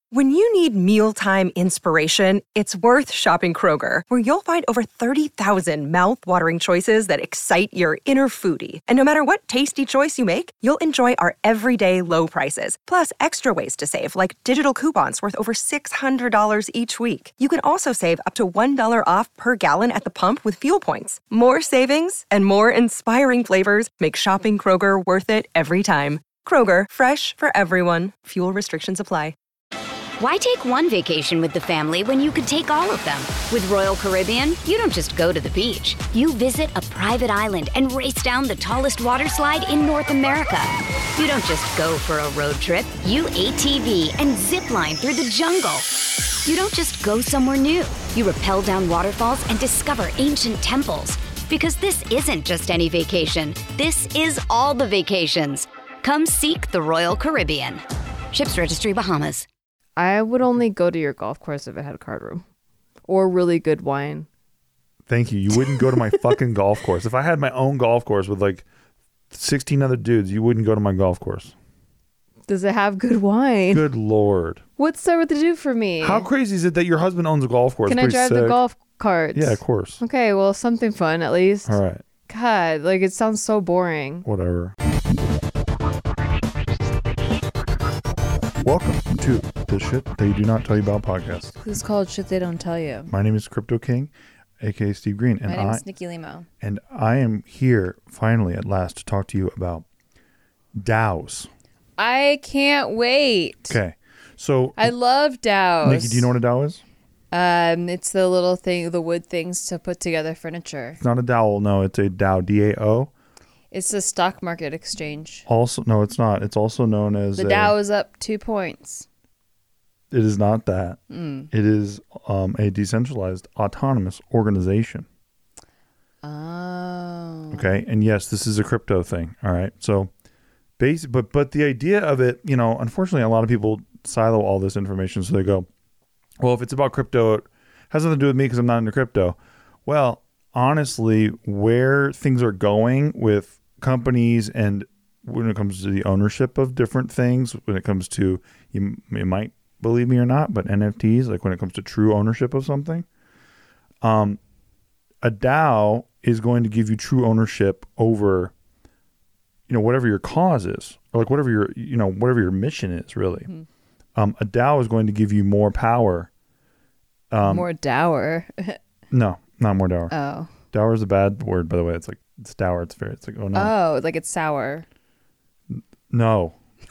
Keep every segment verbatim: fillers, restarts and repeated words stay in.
When you need mealtime inspiration, it's worth shopping Kroger, where you'll find over thirty thousand mouth-watering choices that excite your inner foodie. And no matter what tasty choice you make, you'll enjoy our everyday low prices, plus extra ways to save, like digital coupons worth over six hundred dollars each week. You can also save up to one dollar off per gallon at the pump with fuel points. More savings and more inspiring flavors make shopping Kroger worth it every time. Kroger, fresh for everyone. Fuel restrictions apply. Why take one vacation with the family when you could take all of them? With Royal Caribbean, you don't just go to the beach. You visit a private island and race down the tallest water slide in North America. You don't just go for a road trip. You A T V and zip line through the jungle. You don't just go somewhere new. You rappel down waterfalls and discover ancient temples. Because this isn't just any vacation. This is all the vacations. Come seek the Royal Caribbean. Ships Registry, Bahamas. I would only go to your golf course if it had a card room or really good wine. Thank you. You wouldn't go to my fucking golf course. If I had my own golf course with like sixteen other dudes, you wouldn't go to my golf course. Does it have good wine? Good Lord. What's that to do for me? How crazy is it that your husband owns a golf course? Can I Pretty drive sick. the golf carts? Yeah, of course. Okay, well, something fun at least. All right. God, like it sounds so boring. Whatever. Welcome to the Shit They Do Not Tell You About podcast. It's called Shit They Don't Tell You. My name is Crypto King, aka Steve Green, and My name I is Nikki Limo. and I am here finally at last to talk to you about DAOs. I can't wait. Okay, so I love DAOs. Nikki, do you know what a DAO is? Um, it's the little thing, the wood things to put together furniture. It's not a dowel, no, it's a DAO, D A O. It's the stock market exchange. Also, no, it's not. It's also known as The a, Dow is up two points. It is not that. Mm. It is um, a decentralized autonomous organization. Oh. Okay, and yes, this is a crypto thing. All right, so basic, but but the idea of it, you know, unfortunately, a lot of people silo all this information, so they go, well, if it's about crypto, it has nothing to do with me because I'm not into crypto. Well, honestly, where things are going with companies and when it comes to the ownership of different things, when it comes to, you, you might believe me or not, but N F Ts, like when it comes to true ownership of something, um, a DAO is going to give you true ownership over, you know, whatever your cause is, or like whatever your, you know, whatever your mission is really. Mm-hmm. Um, a DAO is going to give you more power. Um, more dower. no, not more dower. Oh. Dower is a bad word, by the way. It's like, it's dour. It's very, it's like, oh no. Oh, like it's sour. No.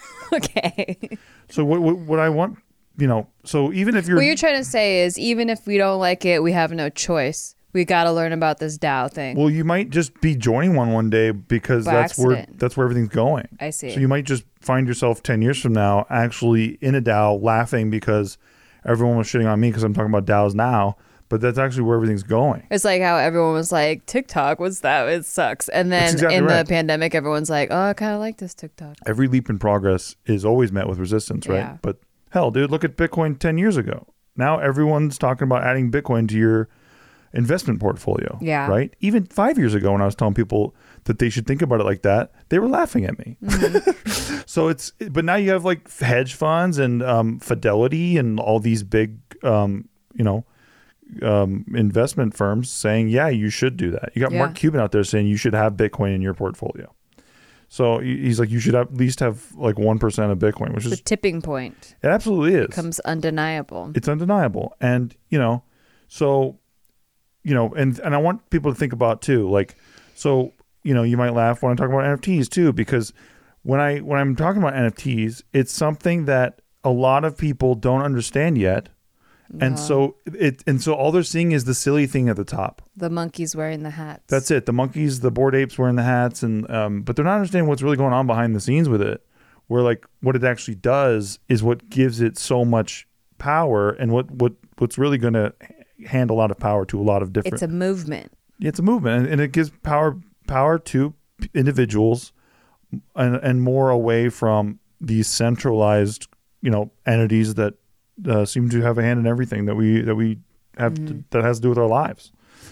Okay. So what, what, what I want, you know, so even if you're. What you're trying to say is even if we don't like it, we have no choice. We got to learn about this DAO thing. Well, you might just be joining one one day because By that's accident. where that's where everything's going. I see. So you might just find yourself ten years from now actually in a DAO laughing because everyone was shitting on me because I'm talking about DAOs now, but that's actually where everything's going. It's like how everyone was like, TikTok, what's that? It sucks. And then exactly in right. the pandemic, everyone's like, oh, I kind of like this TikTok. Every leap in progress is always met with resistance, right? Yeah. But hell, dude, look at Bitcoin ten years ago. Now everyone's talking about adding Bitcoin to your investment portfolio. Yeah. Right? Even five years ago when I was telling people that they should think about it like that, they were laughing at me. Mm-hmm. So it's, but now you have like hedge funds and um, Fidelity and all these big, um, you know, um, investment firms saying, yeah, you should do that. You got yeah. Mark Cuban out there saying you should have Bitcoin in your portfolio. So he's like, you should at least have like one percent of Bitcoin, which the is the tipping point. It absolutely is. Becomes undeniable. It's undeniable. And, you know, so, you know, and, and I want people to think about too, like, so, you know, you might laugh when I talk about N F Ts too, because when I, when I'm talking about N F Ts, it's something that a lot of people don't understand yet. No. And so it, and so all they're seeing is the silly thing at the top. The monkeys wearing the hats. That's it. The monkeys, the Bored Apes wearing the hats, and um, but they're not understanding what's really going on behind the scenes with it. Where like what it actually does is what gives it so much power, and what what what's really going to hand a lot of power to a lot of different. It's a movement. It's a movement, and, and it gives power power to individuals, and and more away from these centralized, you know, entities that. Uh, seem to have a hand in everything that we that we have mm-hmm. to, that has to do with our lives.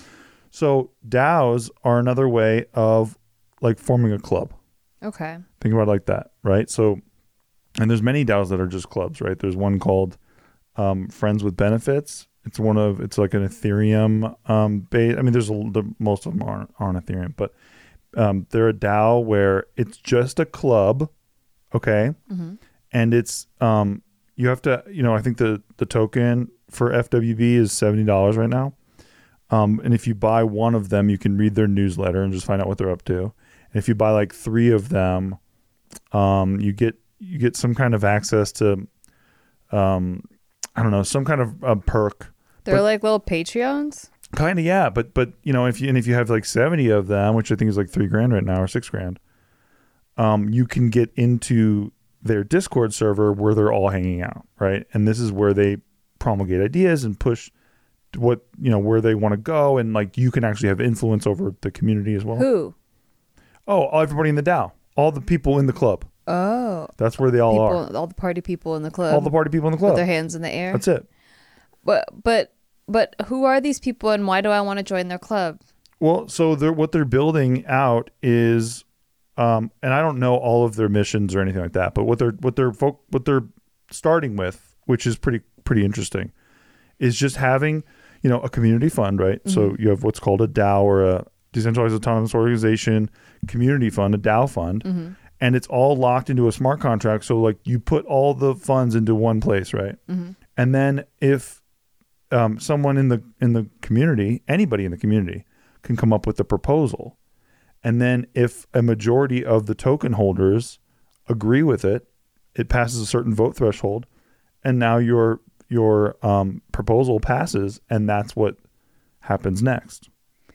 So DAOs are another way of like forming a club. Okay. Think about it like that, right? So, and there's many DAOs that are just clubs, right? There's one called um, Friends with Benefits. It's one of it's like an Ethereum um, base. I mean, there's a, the, most of them aren't on Ethereum, but um, they're a DAO where it's just a club, okay, Mm-hmm. and it's um, you have to you know I think the the token for F W B is seventy dollars right now, um, and if you buy one of them, you can read their newsletter and just find out what they're up to. And if you buy like three of them, um, you get you get some kind of access to, um, I don't know, some kind of uh, perk. They're But- like little Patreons. Kind of, yeah, but but you know, if you and if you have like seventy of them, which I think is like three grand right now or six grand, um, you can get into their Discord server where they're all hanging out, right? And this is where they promulgate ideas and push what you know where they want to go, and like you can actually have influence over the community as well. Who? Oh, everybody in the DAO, all the people in the club. Oh, That's where they all people, are. all the party people in the club. All the party people in the with club. their hands in the air. That's it. But but but who are these people, and why do I want to join their club? Well, so they're what they're building out is, um, and I don't know all of their missions or anything like that, but what they're what they're fo- what they're starting with, which is pretty pretty interesting, is just having you know a community fund, right? Mm-hmm. So you have what's called a DAO or a decentralized autonomous organization community fund, a DAO fund, Mm-hmm. and it's all locked into a smart contract. So like you put all the funds into one place, right? Mm-hmm. And then if um, someone in the in the community, anybody in the community, can come up with a proposal, and then if a majority of the token holders agree with it, it passes a certain vote threshold, and now your your um, proposal passes, and that's what happens next.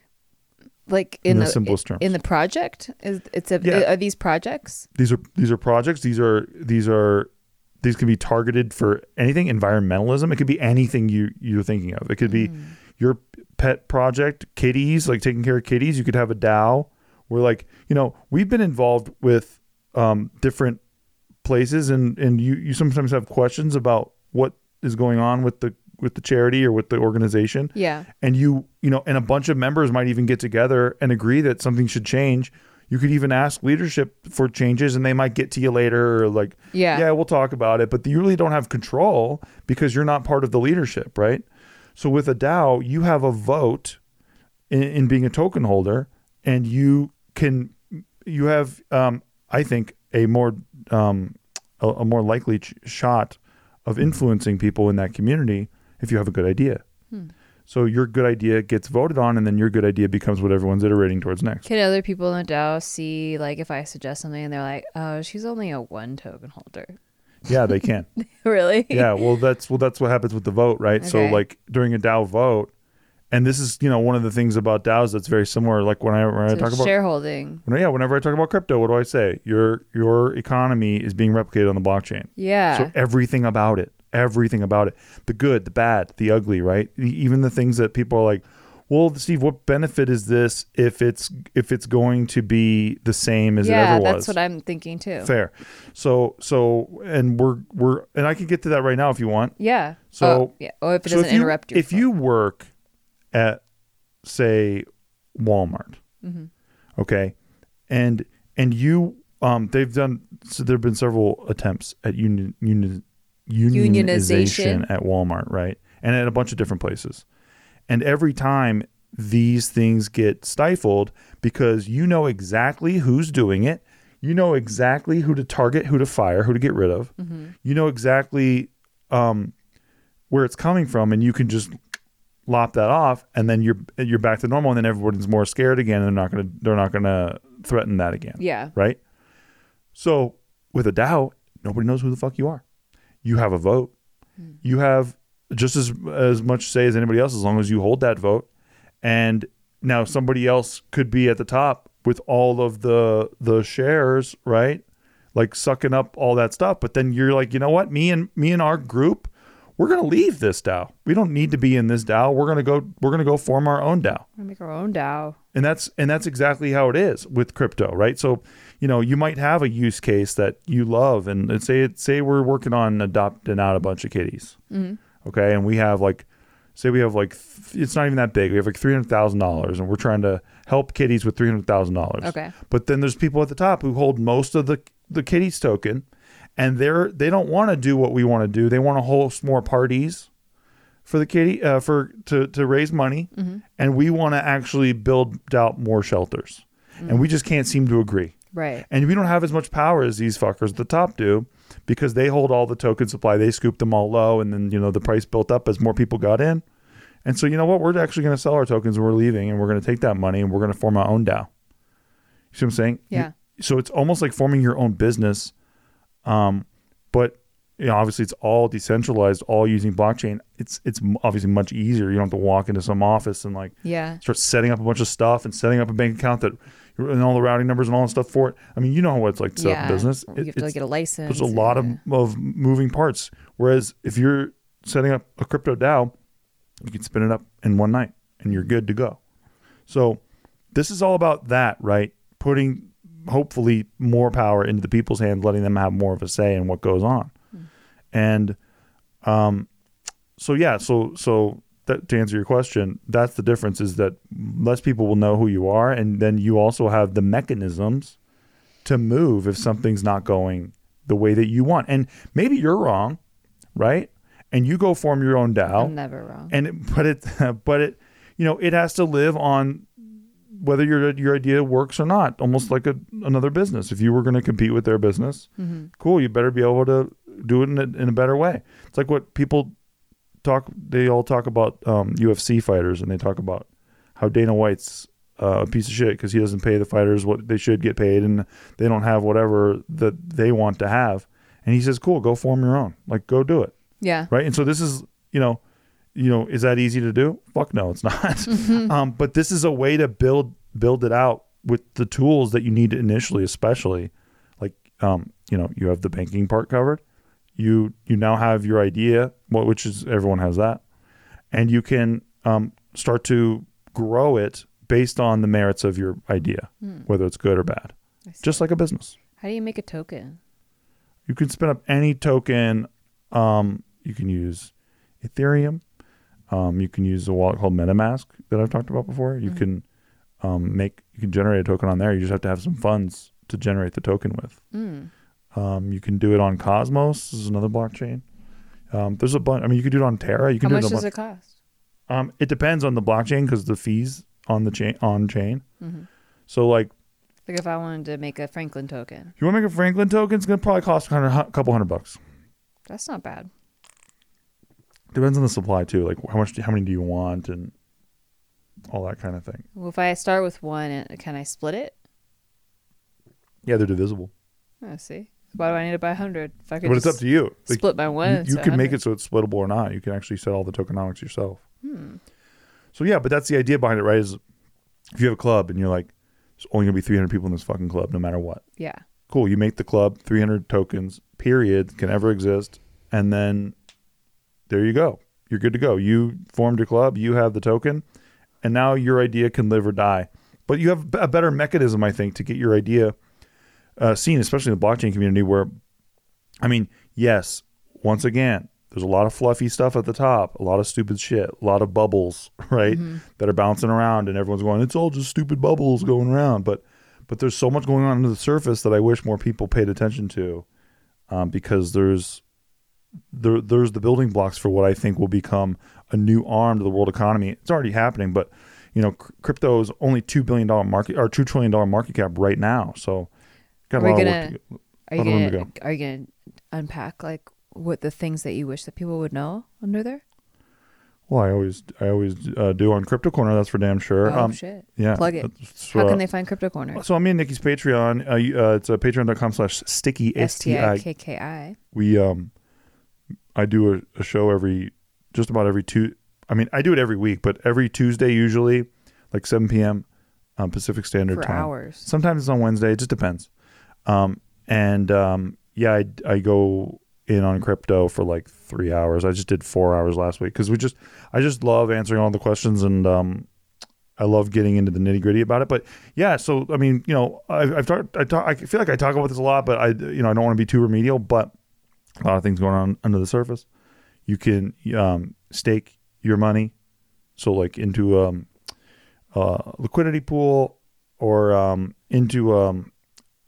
Like in, In the the, simplest terms. in the project, is it's a Yeah. are these projects? These are these are projects. These are these are these can be targeted for anything. Environmentalism. It could be anything you you're thinking of. It could be Mm. your pet project, kitties, like taking care of kitties. You could have a DAO where, like, you know, we've been involved with um, different places, and and you you sometimes have questions about what is going on with the with the charity or with the organization. Yeah. And you you know, and a bunch of members might even get together and agree that something should change. You could even ask leadership for changes, and they might get to you later, or like, Yeah. yeah, we'll talk about it. But you really don't have control because you're not part of the leadership, right? So with a DAO, you have a vote in, in being a token holder, and you can, you have, um, I think, a more, um, a, a more likely ch- shot of influencing people in that community if you have a good idea. Hmm. So your good idea gets voted on, and then your good idea becomes what everyone's iterating towards next. Can other people in the DAO see, like, if I suggest something and they're like, oh, she's only a one token holder? Yeah, they can. Really? Yeah, well, that's well, that's what happens with the vote, right? So, Okay. like during a DAO vote, and this is you know one of the things about DAOs that's very similar. Like when I when I So talk about shareholding. when I, yeah, whenever I talk about crypto, what do I say? Your your economy is being replicated on the blockchain. Yeah. So everything about it, everything about it, the good, the bad, the ugly, right? E- Even the things that people are like, well, Steve, what benefit is this if it's if it's going to be the same as yeah, it ever was? that's what I'm thinking too. Fair. So so and we're we're and I can get to that right now if you want. Yeah. So oh, yeah. Or if it so doesn't if you, interrupt your if you work at say Walmart, Mm-hmm. okay, and and you um they've done so there've been several attempts at union, union unionization Unionization. at Walmart, right, and at a bunch of different places, and every time these things get stifled because you know exactly who's doing it, you know exactly who to target, who to fire, who to get rid of, Mm-hmm. you know exactly um where it's coming from, and you can just lop that off, and then you're you're back to normal, and then everyone's more scared again, and they're not gonna they're not gonna threaten that again. Yeah. Right. So with a DAO, nobody knows who the fuck you are. You have a vote. Hmm. You have just as as much say as anybody else, as long as you hold that vote. And now somebody else could be at the top with all of the the shares, right? Like sucking up all that stuff. But then you're like, you know what? Me and me and our group, we're gonna leave this DAO. We don't need to be in this DAO. We're gonna go. We're gonna go form our own DAO. We're gonna make our own DAO. And that's and that's exactly how it is with crypto, right? So, you know, you might have a use case that you love, and, and say it, say we're working on adopting out a bunch of kitties, Mm-hmm. okay, and we have like, say we have like, th- it's not even that big. We have like three hundred thousand dollars, and we're trying to help kitties with three hundred thousand dollars. Okay. But then there's people at the top who hold most of the the kitties token, and they're they don't want to do what we want to do. They want to host more parties for the kitty uh, for to to raise money, mm-hmm. and we want to actually build out more shelters, mm-hmm. and we just can't seem to agree. Right. And we don't have as much power as these fuckers at the top do, because they hold all the token supply. They scooped them all low, and then, you know, the price built up as more people got in. And so, you know what? We're actually going to sell our tokens, and we're leaving, and we're going to take that money, and we're going to form our own DAO. You see what I'm saying? Yeah. So it's almost like forming your own business. Um, but, you know, obviously it's all decentralized, all using blockchain. It's it's obviously much easier. You don't have to walk into some office and like yeah. start setting up a bunch of stuff and setting up a bank account that and all the routing numbers and all that stuff for it. I mean, you know what it's like to set yeah. up a business. You have to like, get a license. There's a lot yeah. of, of moving parts. Whereas if you're setting up a crypto DAO, you can spin it up in one night and you're good to go. So this is all about that, right? Putting hopefully more power into the people's hands, letting them have more of a say in what goes on. Hmm. And um, so, yeah, so so that, to answer your question, that's the difference, is that less people will know who you are. And then you also have the mechanisms to move if something's not going the way that you want. And maybe you're wrong, right? And you go form your own DAO. I'm never wrong. And it, but it, but it, you know, it has to live on whether your your idea works or not. Almost like a, another business. If you were going to compete with their business, mm-hmm. cool, you better be able to do it in a, in a better way. It's like what people talk. They all talk about um, U F C fighters, and they talk about how Dana White's uh, a piece of shit because he doesn't pay the fighters what they should get paid, and they don't have whatever that they want to have. And he says, cool, go form your own. Like, go do it. Yeah. Right. And so this is, you know, you know, is that easy to do? Fuck no, it's not. Mm-hmm. Um, but this is a way to build build it out with the tools that you need initially, especially like, um, you know, you have the banking part covered. You you now have your idea, which is everyone has that, and you can um, start to grow it based on the merits of your idea, hmm. whether it's good or bad, just like a business. How do you make a token? You can spin up any token. Um, you can use Ethereum. Um, you can use a wallet called MetaMask that I've talked about before. You mm-hmm. can um, make you can generate a token on there. You just have to have some funds to generate the token with. Mm. Um, you can do it on Cosmos. This is another blockchain. Um, there's a bunch. I mean, you can do it on Terra. You can How do much it on does it cost? Um, it depends on the blockchain because the fees on the chain on chain. Mm-hmm. So like, like if I wanted to make a Franklin token, if you want to make a Franklin token, it's gonna probably cost a couple hundred bucks. That's not bad. Depends on the supply too. Like how much, how many do you want, and all that kind of thing. Well, if I start with one, can I split it? Yeah, they're divisible. I see. Why do I need to buy a hundred? If I could, but it's up to you. Split like, my one. You, you can make it so it's splittable or not. You can actually set all the tokenomics yourself. Hmm. So yeah, but that's the idea behind it, right? Is if you have a club and you're like, there's only gonna be three hundred people in this fucking club, no matter what. Yeah. Cool. You make the club three hundred tokens. Period. Can ever exist, and then there you go. You're good to go. You formed your club. You have the token, and now your idea can live or die. But you have a better mechanism, I think, to get your idea uh, seen, especially in the blockchain community. Where, I mean, yes, once again, there's a lot of fluffy stuff at the top, a lot of stupid shit, a lot of bubbles, right, mm-hmm. that are bouncing around, and everyone's going, it's all just stupid bubbles going around. But but there's so much going on under the surface that I wish more people paid attention to, um, because there's there there's the building blocks for what I think will become a new arm to the world economy. It's already happening, but you know, c- crypto is only two billion dollar market or two trillion dollar market cap right now. So got a lot gonna, of work to, are you gonna, to go. Are you gonna unpack like what the things that you wish that people would know under there? Well, I always I always uh, do on Crypto Corner. That's for damn sure. Oh um, shit! Yeah, plug it. So, how can they find Crypto Corner? So I'm in Nikki's Patreon. Uh, uh, it's uh, patreon.com slash sticky S T I K K I. We um. I do a, a show every, just about every two, I mean, I do it every week, but every Tuesday usually, like seven p.m. Um, Pacific Standard For Time. For hours. Sometimes it's on Wednesday. It just depends. Um, and um, yeah, I, I go in on crypto for like three hours. I just did four hours last week because we just, I just love answering all the questions, and um, I love getting into the nitty gritty about it. But yeah, so, I mean, you know, I've, I've talked, I talk, I feel like I talk about this a lot, but I, you know, I don't want to be too remedial, but a lot of things going on under the surface. You can um, stake your money, so like into um, a liquidity pool or um, into um,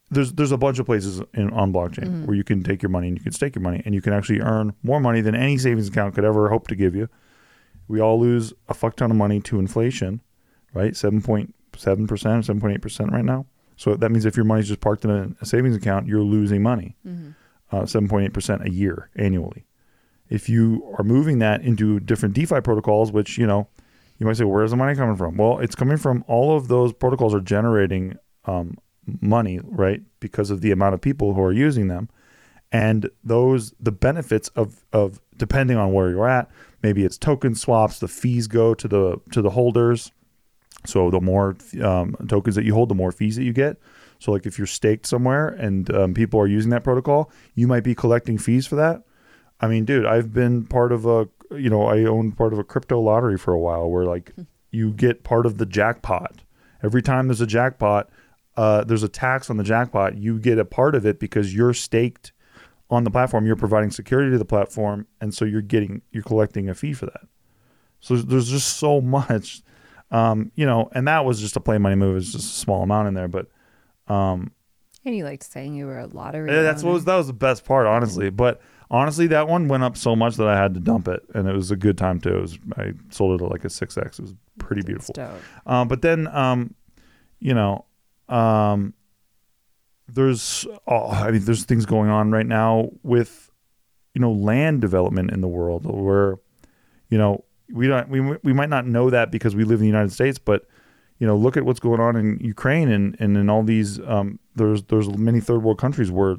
there's there's a bunch of places in, on blockchain mm-hmm. where you can take your money and you can stake your money and you can actually earn more money than any savings account could ever hope to give you. We all lose a fuck ton of money to inflation, right? seven point seven percent, seven point eight percent right now. So that means if your money's just parked in a, a savings account, you're losing money, mm-hmm. uh, seven point eight percent a year annually. If you are moving that into different DeFi protocols, which, you know, you might say, where's the money coming from? Well, it's coming from all of those protocols are generating um, money, right? Because of the amount of people who are using them. And those, the benefits of, of depending on where you're at, maybe it's token swaps, the fees go to the, to the holders. So the more um, tokens that you hold, the more fees that you get. So like if you're staked somewhere and um, people are using that protocol, you might be collecting fees for that. I mean, dude, I've been part of a, you know, I owned part of a crypto lottery for a while where like you get part of the jackpot. Every time there's a jackpot, uh, there's a tax on the jackpot. You get a part of it because you're staked on the platform. You're providing security to the platform. And so you're getting, you're collecting a fee for that. So there's just so much, um, you know, and that was just a play money move. It's just a small amount in there, but, um, and you liked saying you were a lottery. Yeah, that's what was, that was the best part, honestly. But honestly, that one went up so much that I had to dump it, and it was a good time too. It was, I sold it at like a six X. It was pretty beautiful. Um, but then, um, you know, um, there's, oh, I mean, there's things going on right now with, you know, land development in the world where, you know, we don't, we we might not know that because we live in the United States, but you know, look at what's going on in Ukraine and, and in all these, um, there's, there's many third world countries where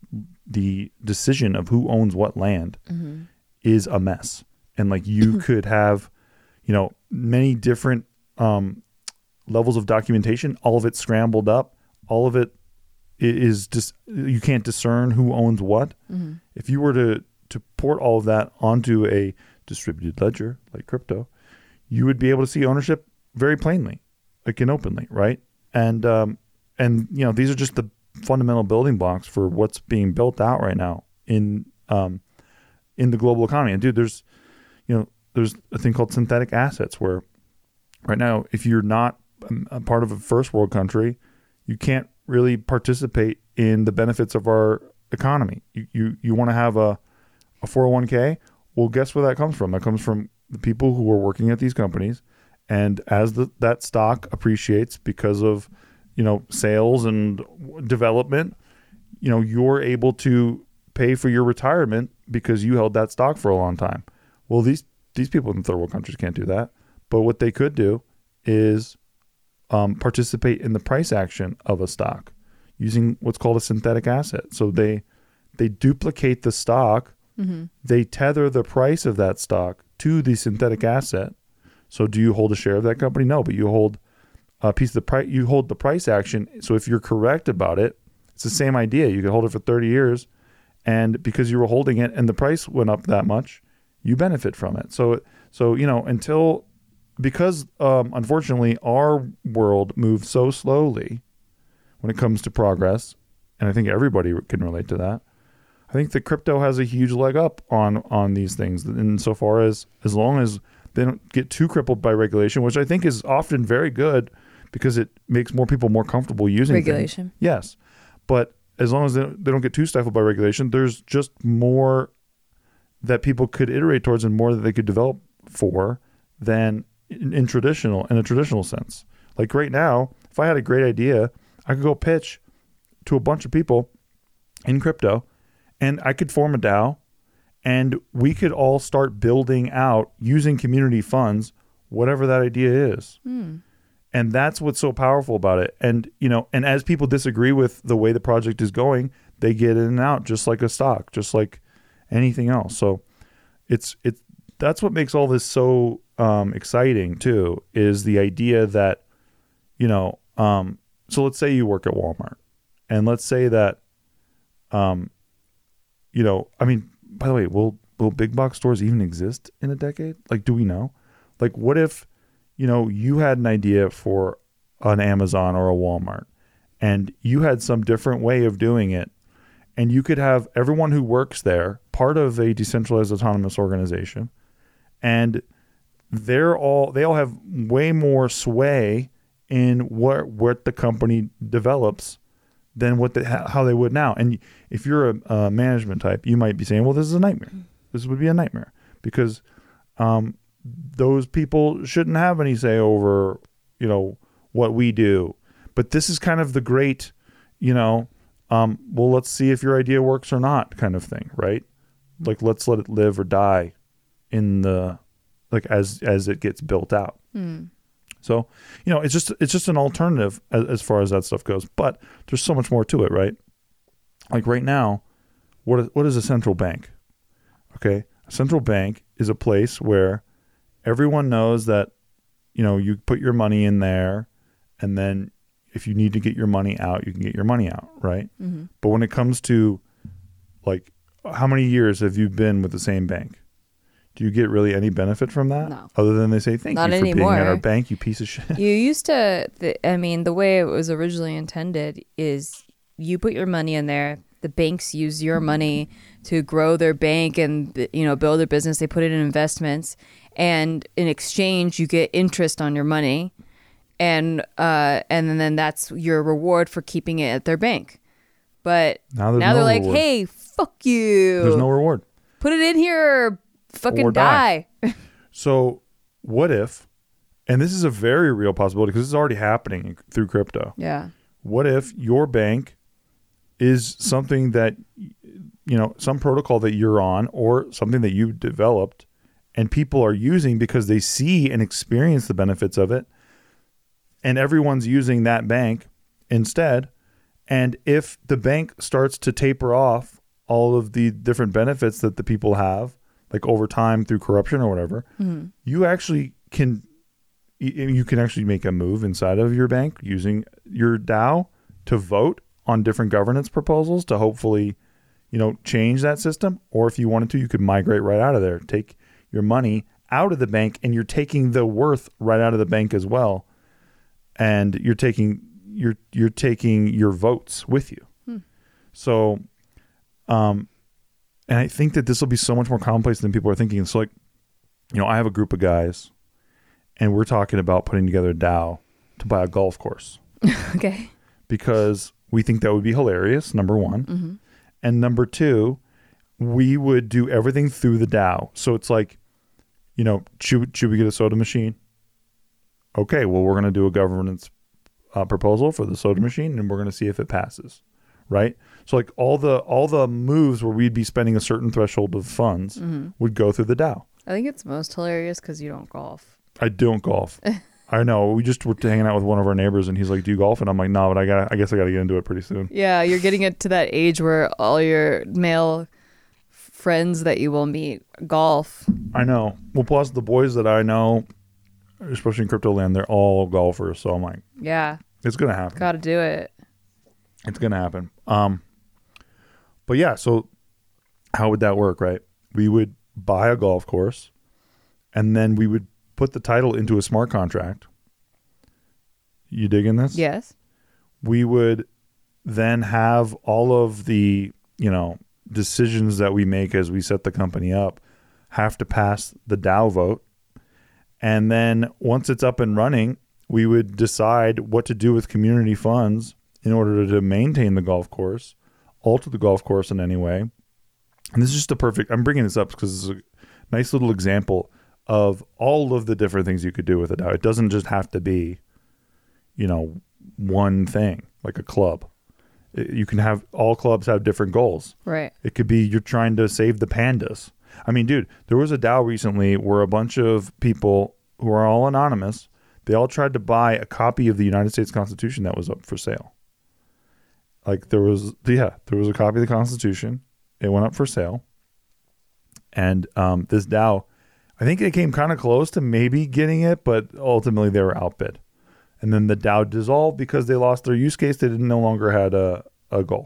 the decision of who owns what land mm-hmm. is a mess. And like you could have, you know, many different, um, levels of documentation, all of it scrambled up, all of it is just, you can't discern who owns what. Mm-hmm. If you were to, to port all of that onto a distributed ledger like crypto, you would be able to see ownership very plainly. Like and openly, right? And um, and you know, these are just the fundamental building blocks for what's being built out right now in um, in the global economy. And dude, there's you know, there's a thing called synthetic assets where right now, if you're not a part of a first world country, you can't really participate in the benefits of our economy. You you, you want to have a a four oh one k? Well, guess where that comes from? That comes from the people who are working at these companies. And as the, that stock appreciates because of, you know, sales and development, you know, you're able to pay for your retirement because you held that stock for a long time. Well, these these people in third world countries can't do that. But what they could do is um, participate in the price action of a stock using what's called a synthetic asset. So they they duplicate the stock. Mm-hmm. They tether the price of that stock to the synthetic asset. So do you hold a share of that company? No, but you hold a piece of the price. You hold the price action. So if you're correct about it, it's the same idea. You can hold it for thirty years, and because you were holding it and the price went up that much, you benefit from it. So, so you know, until because um, unfortunately our world moves so slowly when it comes to progress, and I think everybody can relate to that. I think that crypto has a huge leg up on on these things, insofar as as long as they don't get too crippled by regulation, which I think is often very good because it makes more people more comfortable using regulation. Things. Yes. But as long as they don't, they don't get too stifled by regulation, there's just more that people could iterate towards and more that they could develop for than in, in traditional, in a traditional sense. Like right now, if I had a great idea, I could go pitch to a bunch of people in crypto and I could form a DAO. And we could all start building out using community funds, whatever that idea is. Mm. And that's what's so powerful about it. And, you know, and as people disagree with the way the project is going, they get in and out just like a stock, just like anything else. So it's, it's, that's what makes all this so um, exciting too, is the idea that, you know, um, so let's say you work at Walmart and let's say that, um, you know, I mean, by the way, will will big box stores even exist in a decade? Like, do we know? Like, what if, you know, you had an idea for an Amazon or a Walmart and you had some different way of doing it, and you could have everyone who works there part of a decentralized autonomous organization, and they're all they all have way more sway in what what the company develops than what they, how they would now. And if you're a, a management type, you might be saying, well, this is a nightmare. This would be a nightmare because um, those people shouldn't have any say over, you know, what we do. But this is kind of the great, you know, um, well, let's see if your idea works or not kind of thing, right? Like, let's let it live or die in the, like, as as it gets built out. Mm. So, you know, it's just it's just an alternative as, as far as that stuff goes. But there's so much more to it, right? Like right now, what is, what is a central bank? Okay, a central bank is a place where everyone knows that, you know, you put your money in there, and then if you need to get your money out, you can get your money out, right? Mm-hmm. But when it comes to, like, how many years have you been with the same bank? Do you get really any benefit from that? No. Other than they say, thank Not you for anymore. being at our bank, you piece of shit. You used to, the, I mean, the way it was originally intended is you put your money in there. The banks use your money to grow their bank and, you know, build their business. They put it in investments. And in exchange, you get interest on your money. And uh, and then that's your reward for keeping it at their bank. But now, now no they're like, reward. hey, fuck you. There's no reward. Put it in here or fucking Or die. die. So what if, and this is a very real possibility because it's already happening through crypto. Yeah. What if your bank is something that, you know, some protocol that you're on or something that you developed and people are using because they see and experience the benefits of it, and everyone's using that bank instead. And if the bank starts to taper off all of the different benefits that the people have, like over time through corruption or whatever, mm-hmm. you actually can, you can actually make a move inside of your bank using your DAO to vote on different governance proposals to hopefully, you know, change that system. Or if you wanted to, you could migrate right out of there, take your money out of the bank, and you're taking the worth right out of the bank as well. And you're taking, you're, you're taking your votes with you. Hmm. So, um, and I think that this will be so much more commonplace than people are thinking. So, like, you know, I have a group of guys, and we're talking about putting together a DAO to buy a golf course. Okay. Because we think that would be hilarious, number one. Mm-hmm. And number two, we would do everything through the DAO. So it's like, you know, should, should we get a soda machine? Okay, well, we're going to do a governance uh, proposal for the soda machine, and we're going to see if it passes. Right? So like all the all the moves where we'd be spending a certain threshold of funds mm-hmm. would go through the DAO. I think it's most hilarious because you don't golf. I don't golf. I know. We just were hanging out with one of our neighbors, and he's like, "Do you golf?" And I'm like, "No, but I got. I guess I got to get into it pretty soon." Yeah, you're getting it to that age where all your male friends that you will meet golf. I know. Well, plus the boys that I know, especially in crypto land, they're all golfers. So I'm like, yeah, it's gonna happen. Got to do it. It's going to happen. Um, but yeah, so how would that work, right? We would buy a golf course, and then we would put the title into a smart contract. You digging this? Yes. We would then have all of the, you know, decisions that we make as we set the company up have to pass the DAO vote. And then once it's up and running, we would decide what to do with community funds in order to maintain the golf course, alter the golf course in any way. And this is just a perfect, I'm bringing this up because it's a nice little example of all of the different things you could do with a DAO. It doesn't just have to be, you know, one thing, like a club. It, you can have, all clubs have different goals. Right. It could be you're trying to save the pandas. I mean, dude, there was a DAO recently where a bunch of people who are all anonymous, they all tried to buy a copy of the United States Constitution that was up for sale. Like there was, yeah, there was a copy of the Constitution. It went up for sale. And um, this DAO, I think they came kind of close to maybe getting it, but ultimately they were outbid. And then the DAO dissolved because they lost their use case. They didn't no longer had a, a goal.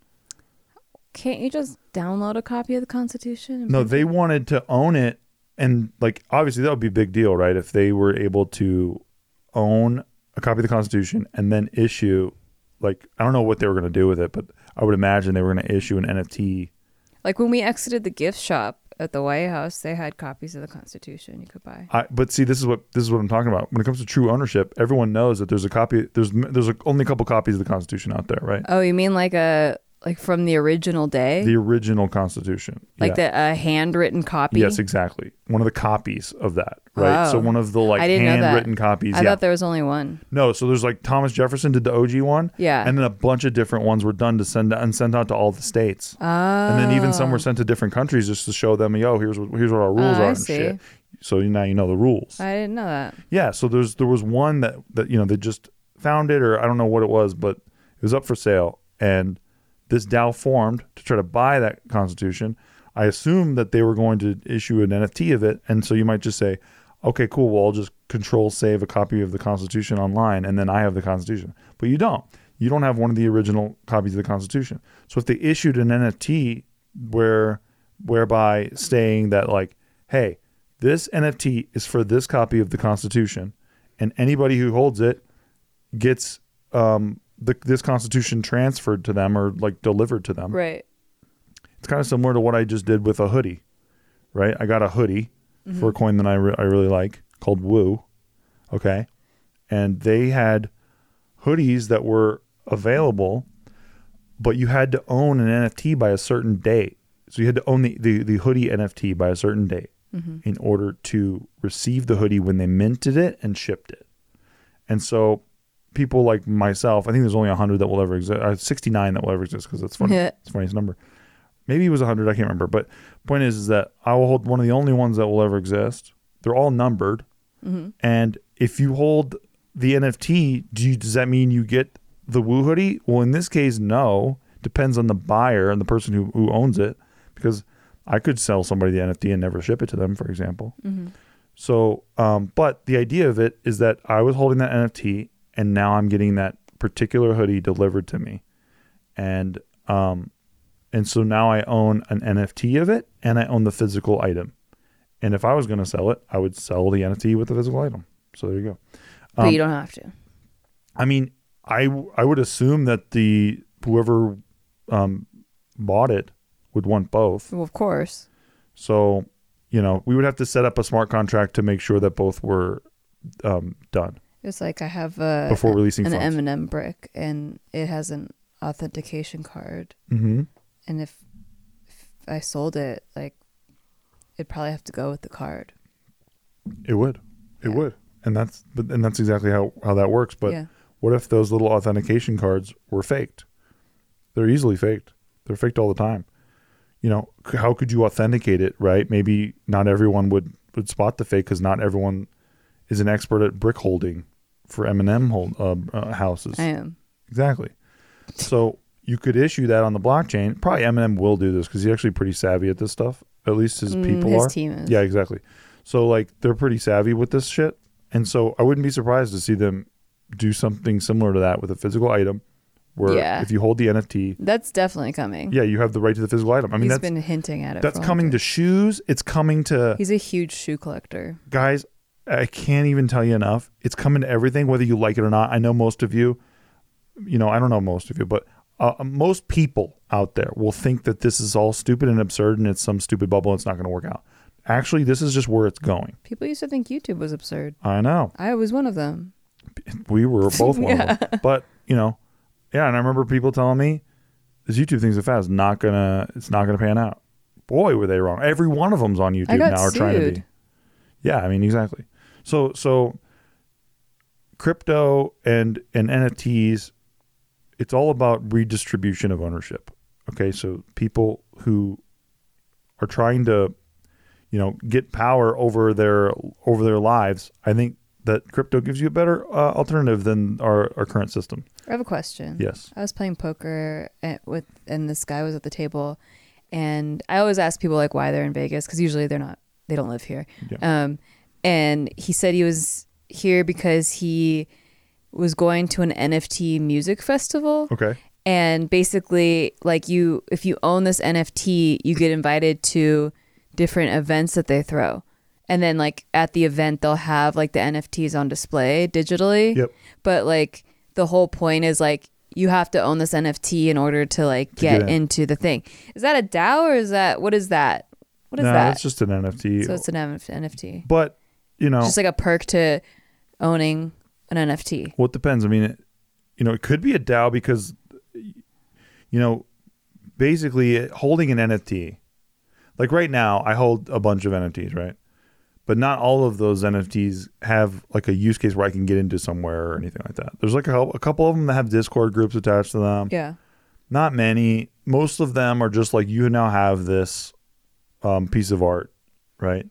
Can't you just download a copy of the Constitution? No, they wanted to own it. And like, obviously that would be a big deal, right? If they were able to own a copy of the Constitution and then issue, like, I don't know what they were going to do with it, but I would imagine they were going to issue an N F T. Like when we exited the gift shop, at the White House, they had copies of the Constitution you could buy. I, but see, this is what this is what I'm talking about. When it comes to true ownership, everyone knows that there's a copy. There's there's a, only a couple copies of the Constitution out there, right? Oh, you mean like a like from the original day? The original Constitution, like yeah. the a handwritten copy. Yes, exactly. One of the copies of that, right? Oh. So one of the like I didn't know that. handwritten copies. I yeah. thought there was only one. No, so there's like Thomas Jefferson did the O G one, Yeah. and then a bunch of different ones were done to send and sent out to all the states. Oh. And then even some were sent to different countries just to show them, yo, here's what here's what our rules Oh, I are and see. shit. So now you know the rules. I didn't know that. Yeah. So there's there was one that that you know they just found it, or I don't know what it was, but it was up for sale, and this DAO formed to try to buy that Constitution. I assumed that they were going to issue an N F T of it, and so you might just say, okay, cool, well, I'll just control save a copy of the Constitution online, and then I have the Constitution. But you don't. You don't have one of the original copies of the Constitution. So if they issued an N F T where whereby saying that, like, hey, this N F T is for this copy of the Constitution, and anybody who holds it gets um, the, this Constitution transferred to them or like delivered to them. Right. It's kind of similar to what I just did with a hoodie, right? I got a hoodie Mm-hmm. for a coin that I, re- I really like called Woo. Okay. And they had hoodies that were available, but you had to own an N F T by a certain date. So you had to own the, the, the hoodie N F T by a certain date Mm-hmm. in order to receive the hoodie when they minted it and shipped it. And so people like myself, I think there's only one hundred that will ever exist, uh, sixty-nine that will ever exist because that's funny. Yeah. It's the funniest number. Maybe it was one hundred, I can't remember. But point is, is that I will hold one of the only ones that will ever exist. They're all numbered. Mm-hmm. And if you hold the N F T, do you, does that mean you get the Woo hoodie? Well, in this case, no. Depends on the buyer and the person who, who owns it. Because I could sell somebody the N F T and never ship it to them, for example. Mm-hmm. So, um, but the idea of it is that I was holding that N F T and now I'm getting that particular hoodie delivered to me. And, um, and so now I own an N F T of it and I own the physical item. And if I was going to sell it, I would sell the N F T with the physical item. So there you go. But Um, you don't have to. I mean, I, I would assume that the whoever um, bought it would want both. Well, of course. So, you know, we would have to set up a smart contract to make sure that both were um, done It's like I have a before releasing an funds. M and M brick, and it has an authentication card. Mm-hmm. And if, if I sold it, like, it'd probably have to go with the card. It would. It Yeah. would. And that's but and that's exactly how, how that works. But yeah. what if those little authentication cards were faked? They're easily faked. They're faked all the time. You know, c- how could you authenticate it, right? Maybe not everyone would, would spot the fake because not everyone is an expert at brick holding for M and M hold, uh, uh, houses. I am. Exactly. So you could issue that on the blockchain. Probably M and M will do this because he's actually pretty savvy at this stuff. At least his Mm, people his are. team is. Yeah, exactly. So like they're pretty savvy with this shit. And so I wouldn't be surprised to see them do something similar to that with a physical item where Yeah. if you hold the N F T, That's definitely coming. yeah, you have the right to the physical item. I mean, He's that's been hinting at it. that's for coming longer. to shoes. It's coming to He's a huge shoe collector. guys. I can't even tell you enough. It's coming to everything, whether you like it or not. I know most of you, you know, I don't know most of you, but uh, most people out there will think that this is all stupid and absurd and it's some stupid bubble and it's not going to work out. Actually, this is just where it's going. People used to think YouTube was absurd. I know. I was one of them. We were both one Yeah. of them. But, you know, yeah, and I remember people telling me this YouTube thing's a fad. It's not gonna it's not gonna pan out. Boy, were they wrong. Every one of them's on YouTube I got now are trying to be. sued. Yeah, I mean exactly. So so crypto and and N F Ts, it's all about redistribution of ownership. Okay, so people who are trying to, you know, get power over their over their lives, I think that crypto gives you a better uh, alternative than our, our current system. I have a question. Yes. I was playing poker at, with, and this guy was at the table, and I always ask people like why they're in Vegas because usually they're not, they don't live here. Yeah. Um, and he said he was here because he was going to an N F T music festival. Okay. And basically, like you, if you own this N F T, you get invited to different events that they throw. And then like at the event, they'll have like the N F Ts on display digitally. Yep. But like the whole point is like you have to own this N F T in order to like To get get in. into the thing. Is that a DAO or is that, what is that? What is no, that? it's just an N F T. So it's an N F T. But, you know. Just like a perk to owning an N F T. Well, it depends. I mean, it, you know, it could be a DAO because, you know, basically holding an N F T. Like right now, I hold a bunch of N F Ts, right? But not all of those N F Ts have like a use case where I can get into somewhere or anything like that. There's like a, a couple of them that have Discord groups attached to them. Yeah. Not many. Most of them are just like, you now have this um, piece of art, right?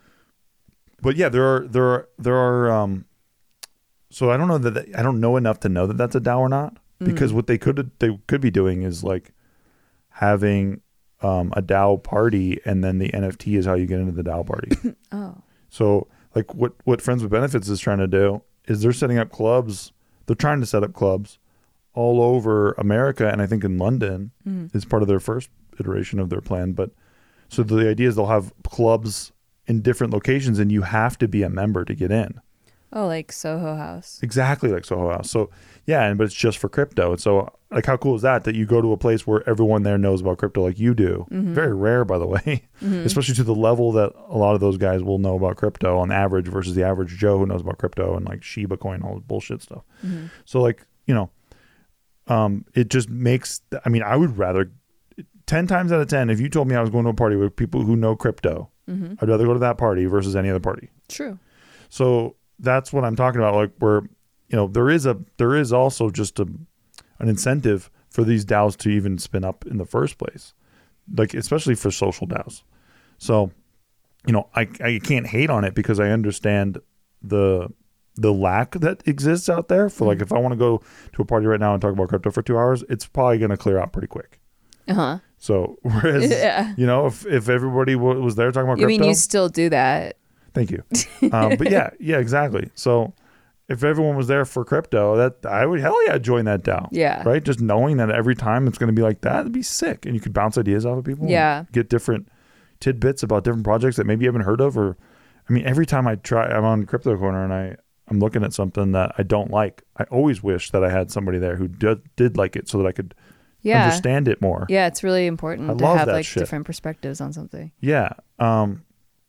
But yeah, there are there are there are. Um, so I don't know that they, I don't know enough to know that that's a DAO or not, because mm. what they could they could be doing is like having um, a DAO party, and then the N F T is how you get into the DAO party. Oh. So like what what Friends with Benefits is trying to do is they're setting up clubs. They're trying to set up clubs all over America, and I think in London mm. is part of their first iteration of their plan. But so the idea is they'll have clubs in different locations, and you have to be a member to get in. Oh, like Soho House. Exactly like Soho House. So yeah, and but it's just for crypto. And so like how cool is that that you go to a place where everyone there knows about crypto like you do? Mm-hmm. Very rare, by the way, mm-hmm. especially to the level that a lot of those guys will know about crypto on average versus the average Joe who knows about crypto and like Shiba coin, all this bullshit stuff. Mm-hmm. So like, you know, um, it just makes, I mean, I would rather ten times out of ten, if you told me I was going to a party with people who know crypto, mm-hmm. I'd rather go to that party versus any other party. True. So that's what I'm talking about. Like where, you know, there is a, there is also just a, an incentive for these DAOs to even spin up in the first place. Like, especially for social DAOs. So, you know, I, I can't hate on it because I understand the, the lack that exists out there for like, if I want to go to a party right now and talk about crypto for two hours, it's probably going to clear out pretty quick. Uh-huh. So whereas, yeah. you know, if, if everybody w- was there talking about you crypto. You mean you still do that? Thank you. Um, but yeah, yeah, exactly. So if everyone was there for crypto, that I would, hell yeah, join that DAO. Yeah. Right. Just knowing that every time it's going to be like that, it'd be sick. And you could bounce ideas off of people. Yeah. Get different tidbits about different projects that maybe you haven't heard of. Or, I mean, every time I try, I'm on Crypto Corner and I, I'm looking at something that I don't like. I always wish that I had somebody there who did, did like it so that I could yeah. understand it more. Yeah. It's really important I to love have that like shit. different perspectives on something. Yeah. Um,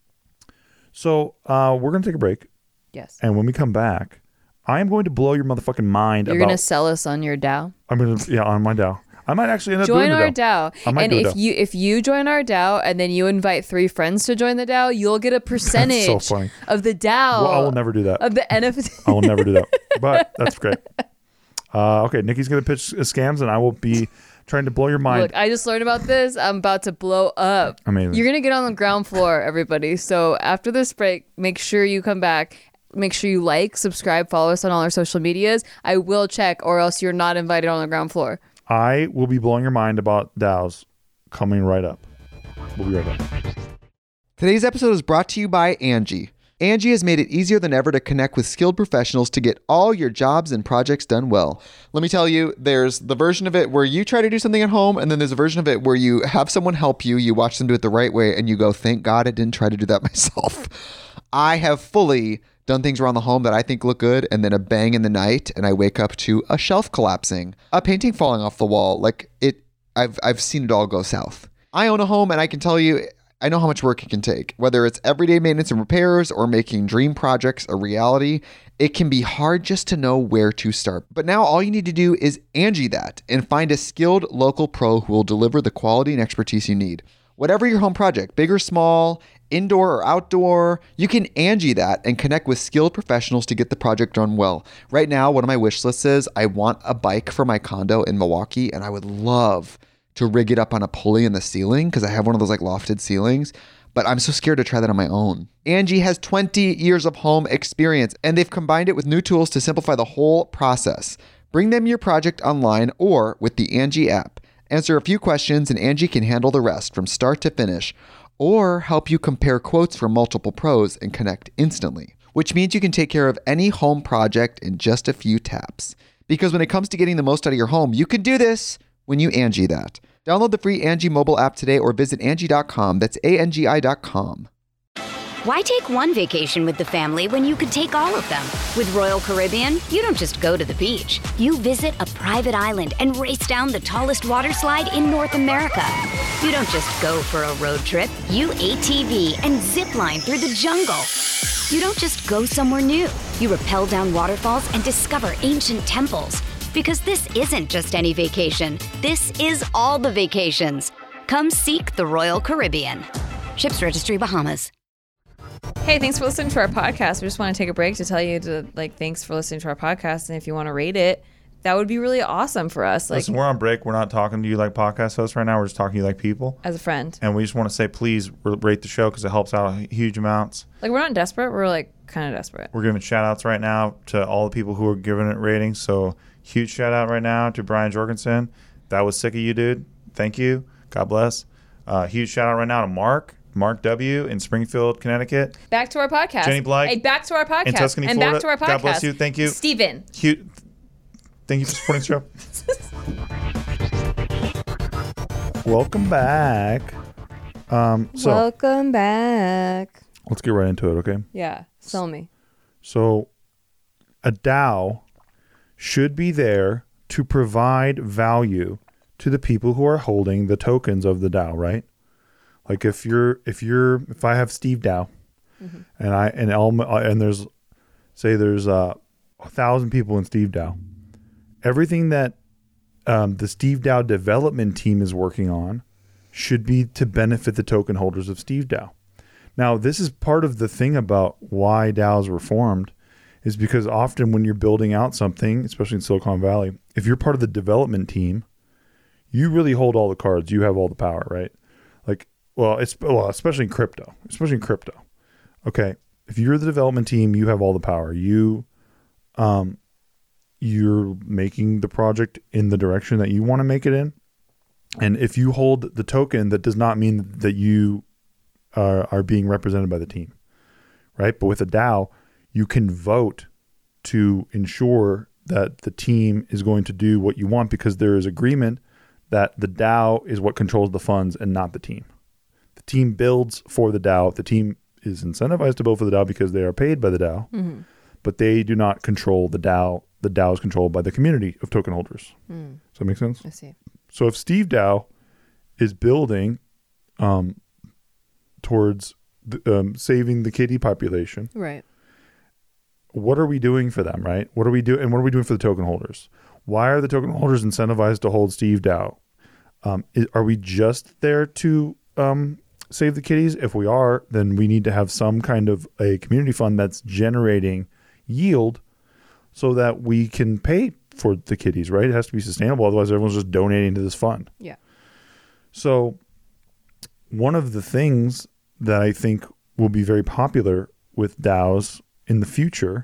so uh, we're going to take a break. Yes. And when we come back, I am going to blow your motherfucking mind. You're about, going to sell us on your DAO? I'm going to, yeah, on my DAO. I might actually end up join doing our the DAO. DAO. And if DAO. you if you join our DAO and then you invite three friends to join the DAO, you'll get a percentage so funny. of the DAO. Well, I will never do that. Of the N F T. I will never do that. But that's great. Uh, okay, Nikki's going to pitch scams and I will be trying to blow your mind. Look, I just learned about this. I'm about to blow up. Amazing. You're going to get on the ground floor, everybody. So after this break, make sure you come back. Make sure you like, subscribe, follow us on all our social medias. I will check or else you're not invited on the ground floor. I will be blowing your mind about DAOs coming right up. We'll be right back. Today's episode is brought to you by Angie. Angie has made it easier than ever to connect with skilled professionals to get all your jobs and projects done well. Let me tell you, there's the version of it where you try to do something at home, and then there's a version of it where you have someone help you, you watch them do it the right way, and you go, thank God I didn't try to do that myself. I have fully done things around the home that I think look good, and then a bang in the night, and I wake up to a shelf collapsing, a painting falling off the wall. Like it, I've I've seen it all go south. I own a home, and I can tell you, I know how much work it can take. Whether it's everyday maintenance and repairs or making dream projects a reality, it can be hard just to know where to start. But now all you need to do is Angie that and find a skilled local pro who will deliver the quality and expertise you need. Whatever your home project, big or small, indoor or outdoor, you can Angie that and connect with skilled professionals to get the project done well. Right now, one of my wish lists is I want a bike for my condo in Milwaukee, and I would love to rig it up on a pulley in the ceiling because I have one of those like lofted ceilings, but I'm so scared to try that on my own. Angie has twenty years of home experience, and they've combined it with new tools to simplify the whole process. Bring them your project online or with the Angie app. Answer a few questions and Angie can handle the rest from start to finish, or help you compare quotes from multiple pros and connect instantly, which means you can take care of any home project in just a few taps. Because when it comes to getting the most out of your home, you can do this when you Angie that. Download the free Angie mobile app today or visit Angie dot com. That's A N G I dot com. Why take one vacation with the family when you could take all of them? With Royal Caribbean, you don't just go to the beach. You visit a private island and race down the tallest water slide in North America. You don't just go for a road trip. You A T V and zip line through the jungle. You don't just go somewhere new. You rappel down waterfalls and discover ancient temples. Because this isn't just any vacation. This is all the vacations. Come seek the Royal Caribbean. Ships Registry, Bahamas. Hey, thanks for listening to our podcast. We just want to take a break to tell you to like, thanks for listening to our podcast. And if you want to rate it, that would be really awesome for us. Like, Listen, we're on break. We're not talking to you like podcast hosts right now. We're just talking to you like people. As a friend. And we just want to say, please rate the show because it helps out huge amounts. Like, we're not desperate. We're like kind of desperate. We're giving shout outs right now to all the people who are giving it ratings. So huge shout out right now to Brian Jorgensen. That was sick of you, dude. Thank you. God bless. Uh, huge shout out right now to Mark. Mark W. in Springfield, Connecticut. Back to our podcast. Jenny Blyke. Hey, back to our podcast. In Tuscany, and Florida. back to our podcast. God bless you. Thank you. Steven. Huge. Thank you for supporting the show. Welcome back. Um, so Welcome back. let's get right into it, okay? Yeah. Sell me. So a DAO should be there to provide value to the people who are holding the tokens of the DAO, right? Like if you're, if you're, if I have Steve DAO, mm-hmm. and I and all my, and there's, say there's uh, a thousand people in Steve DAO, everything that um, the Steve DAO development team is working on should be to benefit the token holders of Steve DAO. Now, this is part of the thing about why DAOs were formed, is because often when you're building out something, especially in Silicon Valley, if you're part of the development team, you really hold all the cards. You have all the power, right? Like, well, it's well, especially in crypto, especially in crypto. Okay, if you're the development team, you have all the power. You, um, you're making the project in the direction that you want to make it in, and if you hold the token, that does not mean that you are, are being represented by the team, right? But with a DAO, you can vote to ensure that the team is going to do what you want because there is agreement that the DAO is what controls the funds and not the team. The team builds for the DAO. The team is incentivized to build for the DAO because they are paid by the DAO, mm-hmm. but they do not control the DAO. The DAO is controlled by the community of token holders. Mm. Does that make sense? I see. So if Steve DAO is building um, towards the, um, saving the kitty population, right? What are we doing for them, right? What are we doing, and what are we doing for the token holders? Why are the token holders incentivized to hold Steve DAO? Um, is, are we just there to um, save the kitties? If we are, then we need to have some kind of a community fund that's generating yield so that we can pay for the kitties, right? It has to be sustainable. Otherwise, everyone's just donating to this fund. Yeah. So one of the things that I think will be very popular with DAOs in the future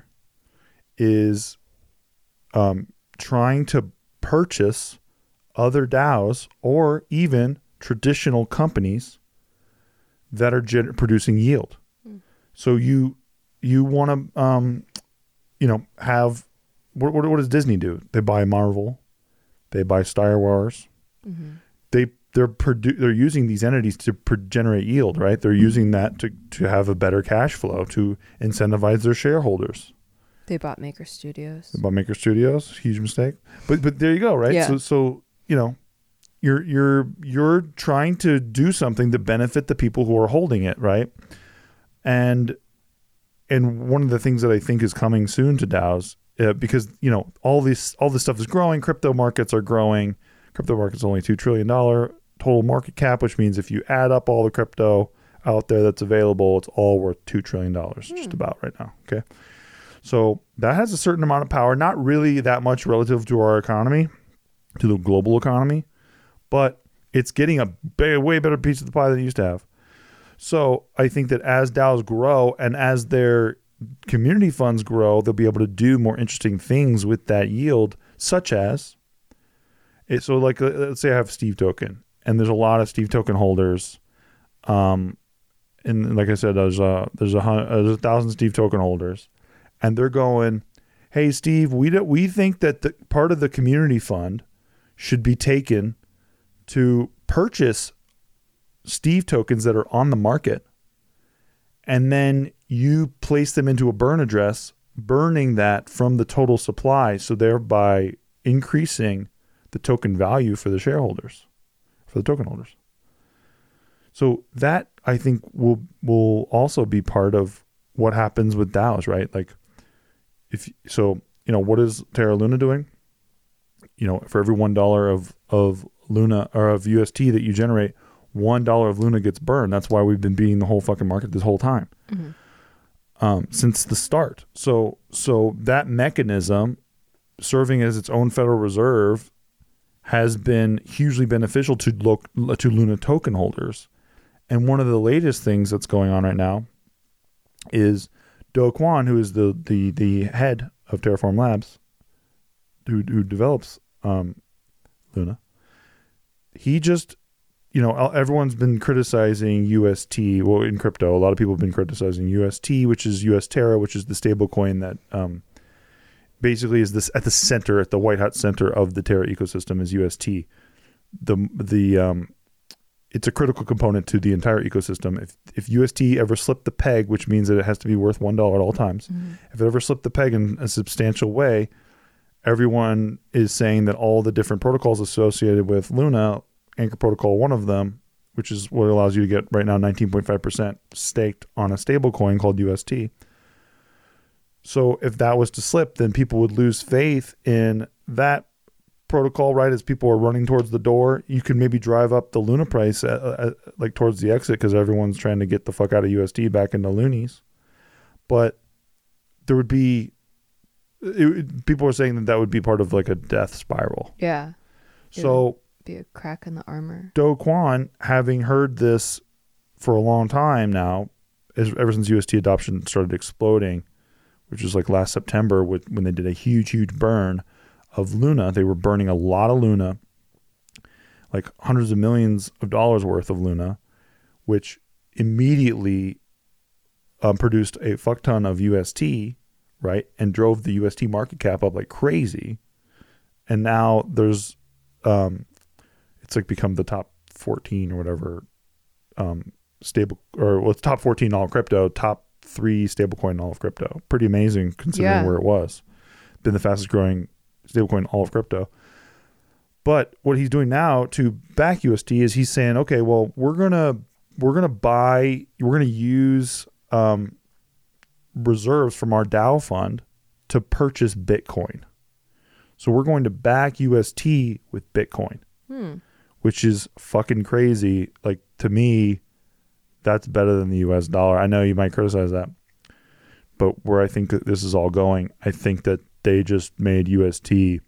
is um, trying to purchase other DAOs or even traditional companies that are gen- producing yield. Mm. So you you want to um, you know have what, what what does Disney do? They buy Marvel, they buy Star Wars. Mm-hmm. They they're produ- they're using these entities to pro- generate yield, right? They're using that to to have a better cash flow to incentivize their shareholders. They bought Maker Studios. They bought Maker Studios, huge mistake. But but there you go, right? Yeah. So so you know, you're you're you're trying to do something to benefit the people who are holding it, right? And and one of the things that I think is coming soon to DAOs, uh, because you know all this all this stuff is growing, crypto markets are growing. Crypto market's only two trillion dollars total market cap, which means if you add up all the crypto out there that's available, it's all worth two trillion dollars, hmm. just about right now. Okay. So that has a certain amount of power, not really that much relative to our economy, to the global economy, but it's getting a big, way better piece of the pie than it used to have. So I think that as DAOs grow and as their community funds grow, they'll be able to do more interesting things with that yield, such as, it, so like, let's say I have Steve Token, and there's a lot of Steve Token holders. Um, and like I said, there's a, there's a, uh, there's a thousand Steve Token holders. And they're going, hey, Steve, we do, we think that the part of the community fund should be taken to purchase Steve tokens that are on the market and then you place them into a burn address, burning that from the total supply, so thereby increasing the token value for the shareholders, for the token holders. So that, I think, will will also be part of what happens with DAOs, right? Like, if so, you know, what is Terra Luna doing? You know, for every one dollar of of Luna or of U S T that you generate, one dollar of Luna gets burned. That's why we've been beating the whole fucking market this whole time, mm-hmm. um, since the start. So, so that mechanism, serving as its own Federal Reserve, has been hugely beneficial to look to Luna token holders. And one of the latest things that's going on right now is Do Kwon, who is the the the head of Terraform Labs, who who develops um, Luna. He just, you know, everyone's been criticizing U S T. Well, in crypto, a lot of people have been criticizing U S T, which is U S Terra, which is the stable coin that um, basically is this at the center, at the white hot center of the Terra ecosystem is U S T. The the um, it's a critical component to the entire ecosystem. If if U S T ever slipped the peg, which means that it has to be worth one dollar at all times, mm-hmm. if it ever slipped the peg in a substantial way, everyone is saying that all the different protocols associated with Luna, Anchor Protocol, one of them, which is what allows you to get right now nineteen point five percent staked on a stable coin called U S T. So if that was to slip, then people would lose faith in that protocol, right? As people are running towards the door, you could maybe drive up the Luna price at, at, like towards the exit, because everyone's trying to get the fuck out of U S T back into loonies. But there would be, it, people are saying that that would be part of like a death spiral. Yeah. So be a crack in the armor. Do Kwon, having heard this for a long time now, as, ever since U S T adoption started exploding, which was like last September with, when they did a huge, huge burn of Luna. They were burning a lot of Luna, like hundreds of millions of dollars worth of Luna, which immediately um, produced a fuck ton of U S T, right? And drove the U S T market cap up like crazy. And now there's, um, it's like become the top fourteen or whatever um, stable, or well, it's top fourteen all of crypto, top three stablecoin in all of crypto. Pretty amazing considering yeah. where it was. Been the fastest growing stablecoin in all of crypto. But what he's doing now to back U S T is he's saying, okay, well, we're gonna we're gonna buy, we're gonna use um, reserves from our DAO fund to purchase Bitcoin. So we're going to back U S T with Bitcoin, hmm. which is fucking crazy. Like, to me, that's better than the U S dollar. I know you might criticize that, but where I think that this is all going, I think that they just made U S T,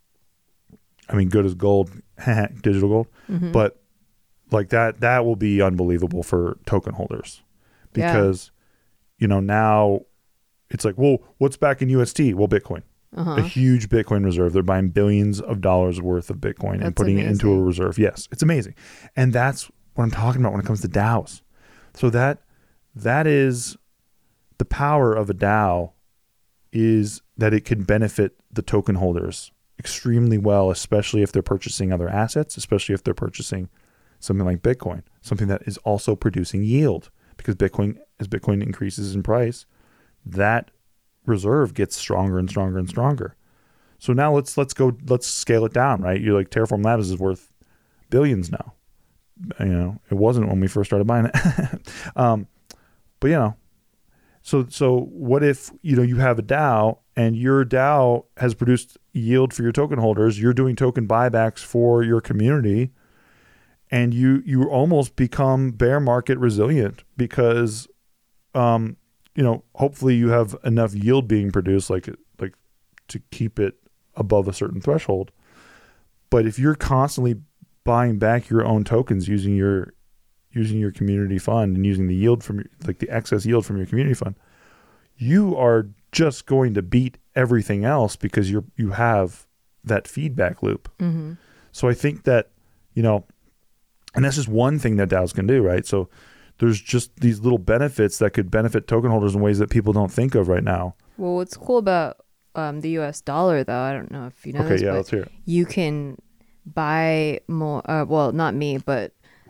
I mean, good as gold, digital gold, mm-hmm. but like that, that will be unbelievable for token holders, because, yeah. you know, now it's like, well, what's back in U S T? Well, Bitcoin, uh-huh. a huge Bitcoin reserve. They're buying billions of dollars worth of Bitcoin that's and putting amazing. It into a reserve. Yes, it's amazing. And that's what I'm talking about when it comes to DAOs. So that, that is the power of a DAO, is that it can benefit the token holders extremely well, especially if they're purchasing other assets, especially if they're purchasing something like Bitcoin, something that is also producing yield, because Bitcoin, as Bitcoin increases in price, that reserve gets stronger and stronger and stronger. So now let's let's go let's scale it down, right? You're like, Terraform Labs is worth billions now. You know, it wasn't when we first started buying it. um, but you know, so so what if, you know, you have a DAO and your DAO has produced yield for your token holders, you're doing token buybacks for your community, and you you almost become bear market resilient because um you know, hopefully you have enough yield being produced, like like to keep it above a certain threshold. But if you're constantly buying back your own tokens using your using your community fund and using the yield from your, like the excess yield from your community fund, you are just going to beat everything else because you're you have that feedback loop. Mm-hmm. So I think that, you know, and that's just one thing that DAOs can do, right? So there's just these little benefits that could benefit token holders in ways that people don't think of right now. Well, what's cool about um, the U S dollar, though, I don't know if you know okay, this, yeah, but let's hear it. You can buy more, uh, well, not me, but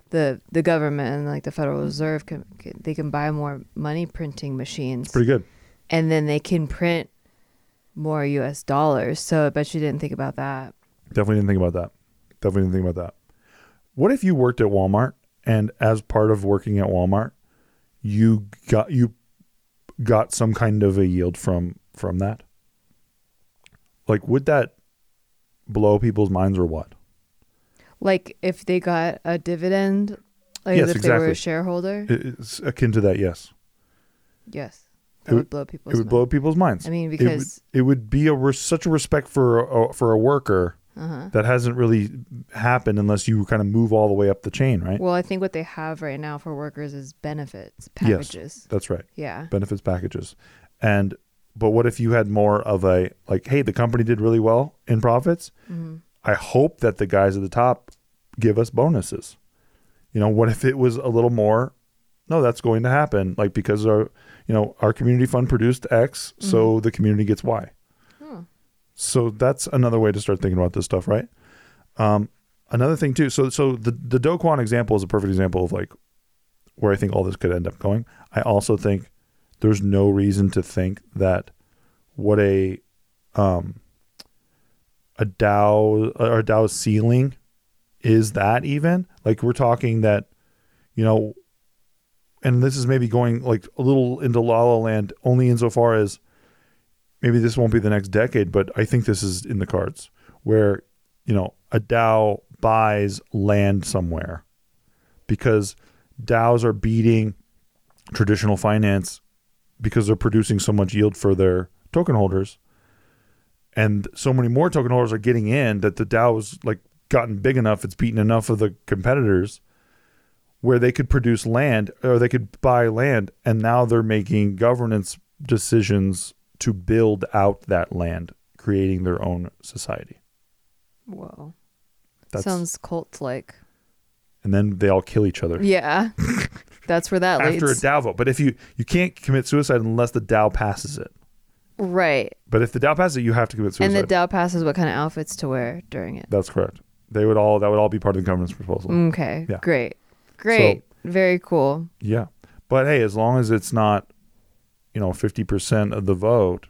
the the government and like the Federal Reserve can, can they can buy more money printing machines. Pretty good. And then they can print more U S dollars. So I bet you didn't think about that. Definitely didn't think about that. Definitely didn't think about that. What if you worked at Walmart and as part of working at Walmart, you got you got some kind of a yield from from that? Like, would that blow people's minds or what? Like if they got a dividend, like Yes, if they were exactly. a shareholder. It's akin to that, yes. Yes. That It would, would- blow people's It would minds. blow people's minds. I mean, It would- because it would, be a res- such a respect for a, for a worker uh-huh. that hasn't really happened unless you kind of move all the way up the chain, right? Well, I think what they have right now for workers is benefits packages. Yes, that's right. Yeah. Benefits packages. And but what if you had more of a like, hey, the company did really well in profits. Mm-hmm. I hope that the guys at the top give us bonuses. You know, what if it was a little more? No, that's going to happen. Like because our, you know, our community fund produced X, Mm-hmm. so the community gets Y. Oh. So that's another way to start thinking about this stuff, right? Um, another thing too. So so the the Do Kwon example is a perfect example of like where I think all this could end up going. I also think there's no reason to think that what a um a Dow or Dow's ceiling is that even like we're talking that, you know, and this is maybe going like a little into La La Land only insofar as maybe this won't be the next decade, but I think this is in the cards where, you know, a Dow buys land somewhere because Dows are beating traditional finance because they're producing so much yield for their token holders. And so many more token holders are getting in that the Dow has like gotten big enough, it's beaten enough of the competitors where they could produce land or they could buy land. And now they're making governance decisions to build out that land, creating their own society. Whoa. That's, Sounds cult-like. and then they all kill each other Yeah. That's where that after leads. a Dow vote. But if you, you can't commit suicide unless the Dow passes it. Right. But if the Dow passes it, you have to commit suicide. And the Dow passes what kind of outfits to wear during it. That's correct. They would all, that would all be part of the governance proposal. Okay. Yeah. Great. Great. Very cool. Yeah. But hey, as long as it's not, you know, fifty percent of the vote,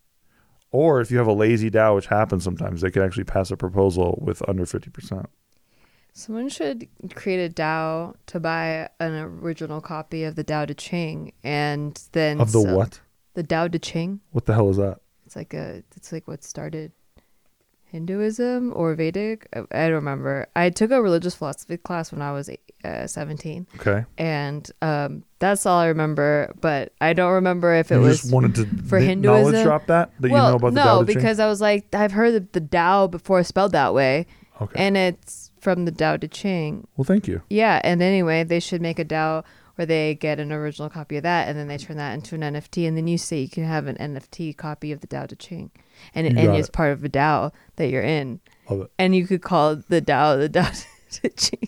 or if you have a lazy Dow, which happens sometimes, they could actually pass a proposal with under fifty percent. Someone should create a DAO to buy an original copy of the Tao Te Ching and then Of the sell- what? The Tao Te Ching. What the hell is that? It's like a. It's like what started Hinduism or Vedic. I, I don't remember. I took a religious philosophy class when I was uh, seventeen, Okay. and um, that's all I remember. But I don't remember if it you was just wanted to for ni- Hinduism. knowledge drop that? That well, you know about the no, Tao Te Ching? because I was like, I've heard of the Tao before spelled that way, Okay. and it's from the Tao Te Ching. Well, thank you. Yeah, and anyway, they should make a DAO where they get an original copy of that, and then they turn that into an N F T, and then you say you can have an N F T copy of the Tao Te Ching, and it, You and got it's it. part of a DAO that you're in, Love it. and you could call it the DAO the Tao Te Ching.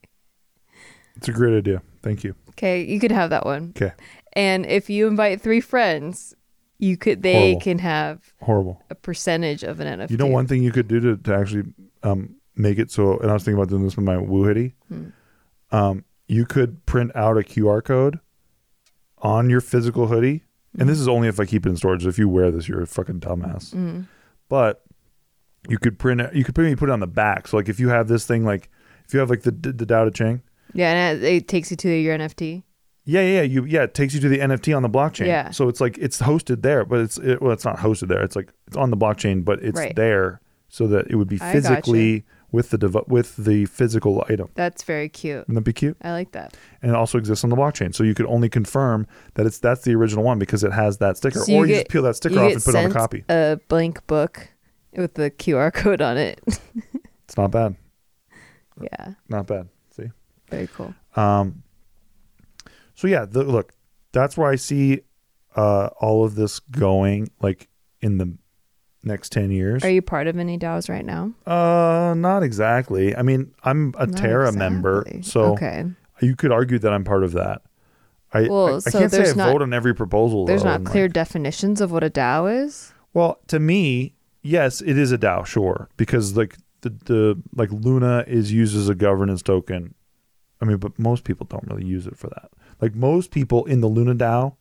It's a great idea. Thank you. Okay, you could have that one, Okay. and if you invite three friends, you could they Horrible. can have Horrible. a percentage of an N F T. You know one thing you could do to, to actually um, make it so, and I was thinking about doing this with my Woo Hoodie. Hmm. Um, you could print out a Q R code on your physical hoodie. And this is only if I keep it in storage. If you wear this, you're a fucking dumbass. Mm. But you could print it, you could maybe put it on the back. So like if you have this thing, like if you have like the, the Tao Te Ching. Yeah, and it, it takes you to your N F T. Yeah, yeah, yeah. You, yeah, it takes you to the N F T on the blockchain. Yeah. So it's like, it's hosted there, but it's, it, well, it's not hosted there. It's like, it's on the blockchain, but it's Right. there so that it would be I physically with the, dev- with the physical item. That's very cute. Wouldn't that be cute? I like that. And it also exists on the blockchain. So you could only confirm that it's, that's the original one because it has that sticker. So or you you get- just peel that sticker you off get and put it on a sent copy. A blank book with the Q R code on it. It's not bad. Yeah, Not bad. See? very cool. Um, so yeah, the, look, that's where I see uh, all of this going, like in the next ten years. Are you part of any DAOs right now? Uh, not exactly. I mean, I'm a Not Terra member, exactly. so okay. you could argue that I'm part of that. I, Well, I, I so can't say I there's not- vote on every proposal. There's though, not and, clear like- definitions of what a DAO is. well, to me, yes, it is a DAO, sure, because like the the like Luna is used as a governance token I mean, but most people don't really use it for that. Like most people in the Luna DAO,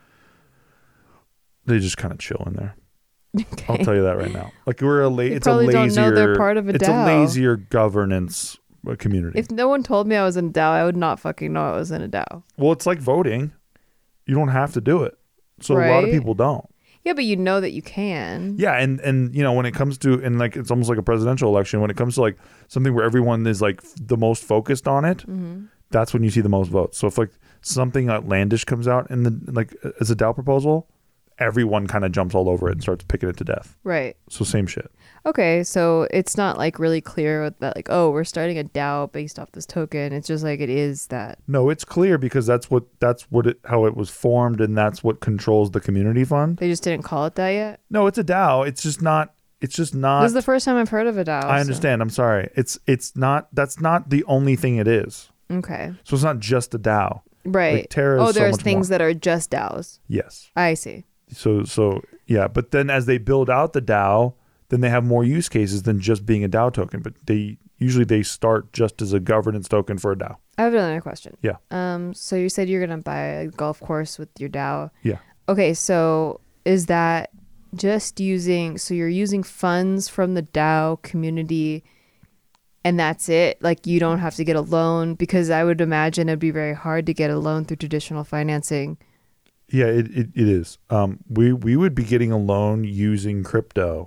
they just kind of chill in there. Okay. I'll tell you that right now. Like we're a la- They it's a probably lazier. don't know they're part of a it's DAO. a lazier governance uh, community. If no one told me I was in a DAO, I would not fucking know I was in a DAO. Well, it's like voting. You don't have to do it. So a lot of Right. people don't. Yeah, but you know that you can. Yeah, and and you know when it comes to and like it's almost like a presidential election. When it comes to like something where everyone is like f- the most focused on it, Mm-hmm. that's when you see the most votes. So if like something outlandish comes out in the like as a DAO proposal, everyone kind of jumps all over it and starts picking it to death. Right. So same shit. Okay, so it's not like really clear that like, oh, we're starting a DAO based off this token. It's just like it is that. No, it's clear because that's what that's what it how it was formed and that's what controls the community fund. They just didn't call it that yet. No, it's a DAO. It's just not. It's just not. This is the first time I've heard of a DAO. I so- understand. I'm sorry. It's it's not. That's not the only thing it is. Okay. So it's not just a DAO. Right. Like Terra is oh, so there's much things more. that are just DAOs. Yes. I see. So so yeah, but then as they build out the DAO, then they have more use cases than just being a DAO token. But they usually they start just as a governance token for a DAO. I have another question. Yeah. Um. So you said you're gonna buy a golf course with your DAO. Yeah. Okay. So is that just using? So you're using funds from the DAO community, and that's it? Like you don't have to get a loan, because I would imagine it'd be very hard to get a loan through traditional financing. Yeah, it, it, it is. Um, we we would be getting a loan using crypto,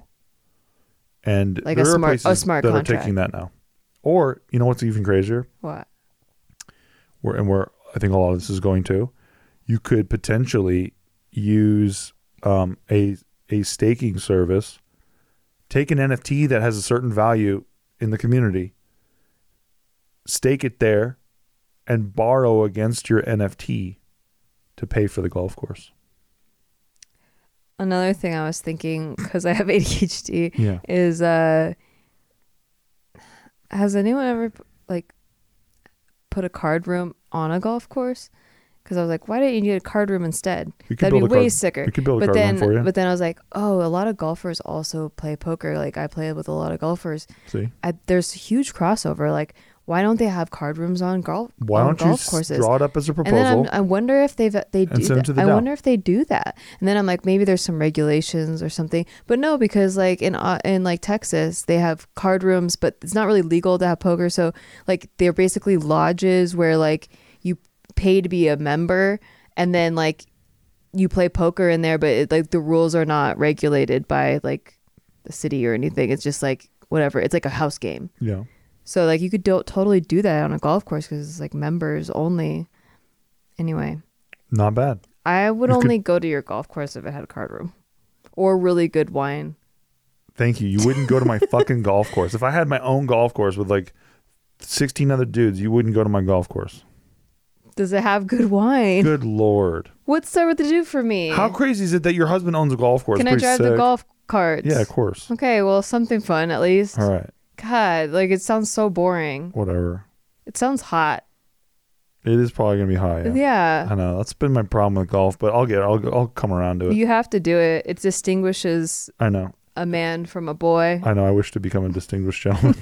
and Like a there are smart- a places smart that contract. are taking that now. Or you know what's even crazier? What? Where and where I think a lot of this is going to, you could potentially use um, a a staking service, take an N F T that has a certain value in the community, stake it there, and borrow against your N F T to pay for the golf course. Another thing I was thinking, because I have A D H D, Yeah. is uh, has anyone ever like put a card room on a golf course? Because I was like, why didn't you need a card room instead? We could That'd be build a way card- sicker. we could build a but card room then, for you. But then I was like, oh, a lot of golfers also play poker. Like I play with a lot of golfers. See, I, there's huge crossover. Like, why don't they have card rooms on golf? why on don't you golf s- courses? draw it up as a And then proposal? I'm, I wonder if they've they do send it that. to the I DAO. wonder if they do that. And then I'm like, maybe there's some regulations or something. But no, because like in uh, in like Texas, they have card rooms, but it's not really legal to have poker. So like they're basically lodges where like you pay to be a member, and then like you play poker in there, but it, like the rules are not regulated by like the city or anything. It's just like whatever. It's like a house game. yeah. So like you could do- totally do that on a golf course because it's like members only. Anyway, Not bad. I would You could- only go to your golf course if it had a card room or really good wine. Thank you. You wouldn't go to my fucking golf course. If I had my own golf course with like sixteen other dudes, you wouldn't go to my golf course. Does it have good wine? Good Lord. What's that to do for me? How crazy is it that your husband owns a golf course? Can I Pretty drive the sick. golf carts? Yeah, of course. Okay, well, something fun at least. All right. God, like it sounds so boring. Whatever. It sounds hot. It is probably going to be high. Yeah. Yeah. I know. That's been my problem with golf, but I'll get it. I'll, I'll come around to it. You have to do it. It distinguishes I know. a man from a boy. I know. I wish to become a distinguished gentleman.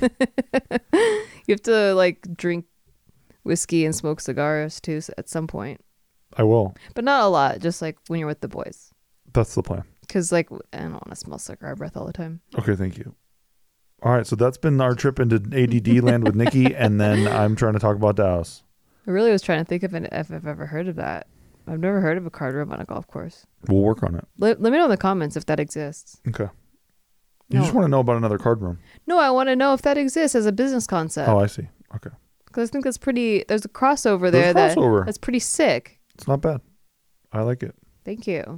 You have to like drink whiskey and smoke cigars too s- at some point. I will. But not a lot, just like when you're with the boys. That's the plan. Because, like, I don't want to smell cigar breath all the time. Okay, thank you. All right, so that's been our trip into A D D land with Nikki, and then I'm trying to talk about Dallas. I really was trying to think of it if I've ever heard of that. I've never heard of a card room on a golf course. We'll work on it. Let, let me know in the comments if that exists. Okay. You No. just want to know about another card room. No, I want to know if that exists as a business concept. Oh, I see. Okay. Because I think that's pretty, there's a crossover There's there a that crossover. that's pretty sick. It's not bad. I like it. Thank you.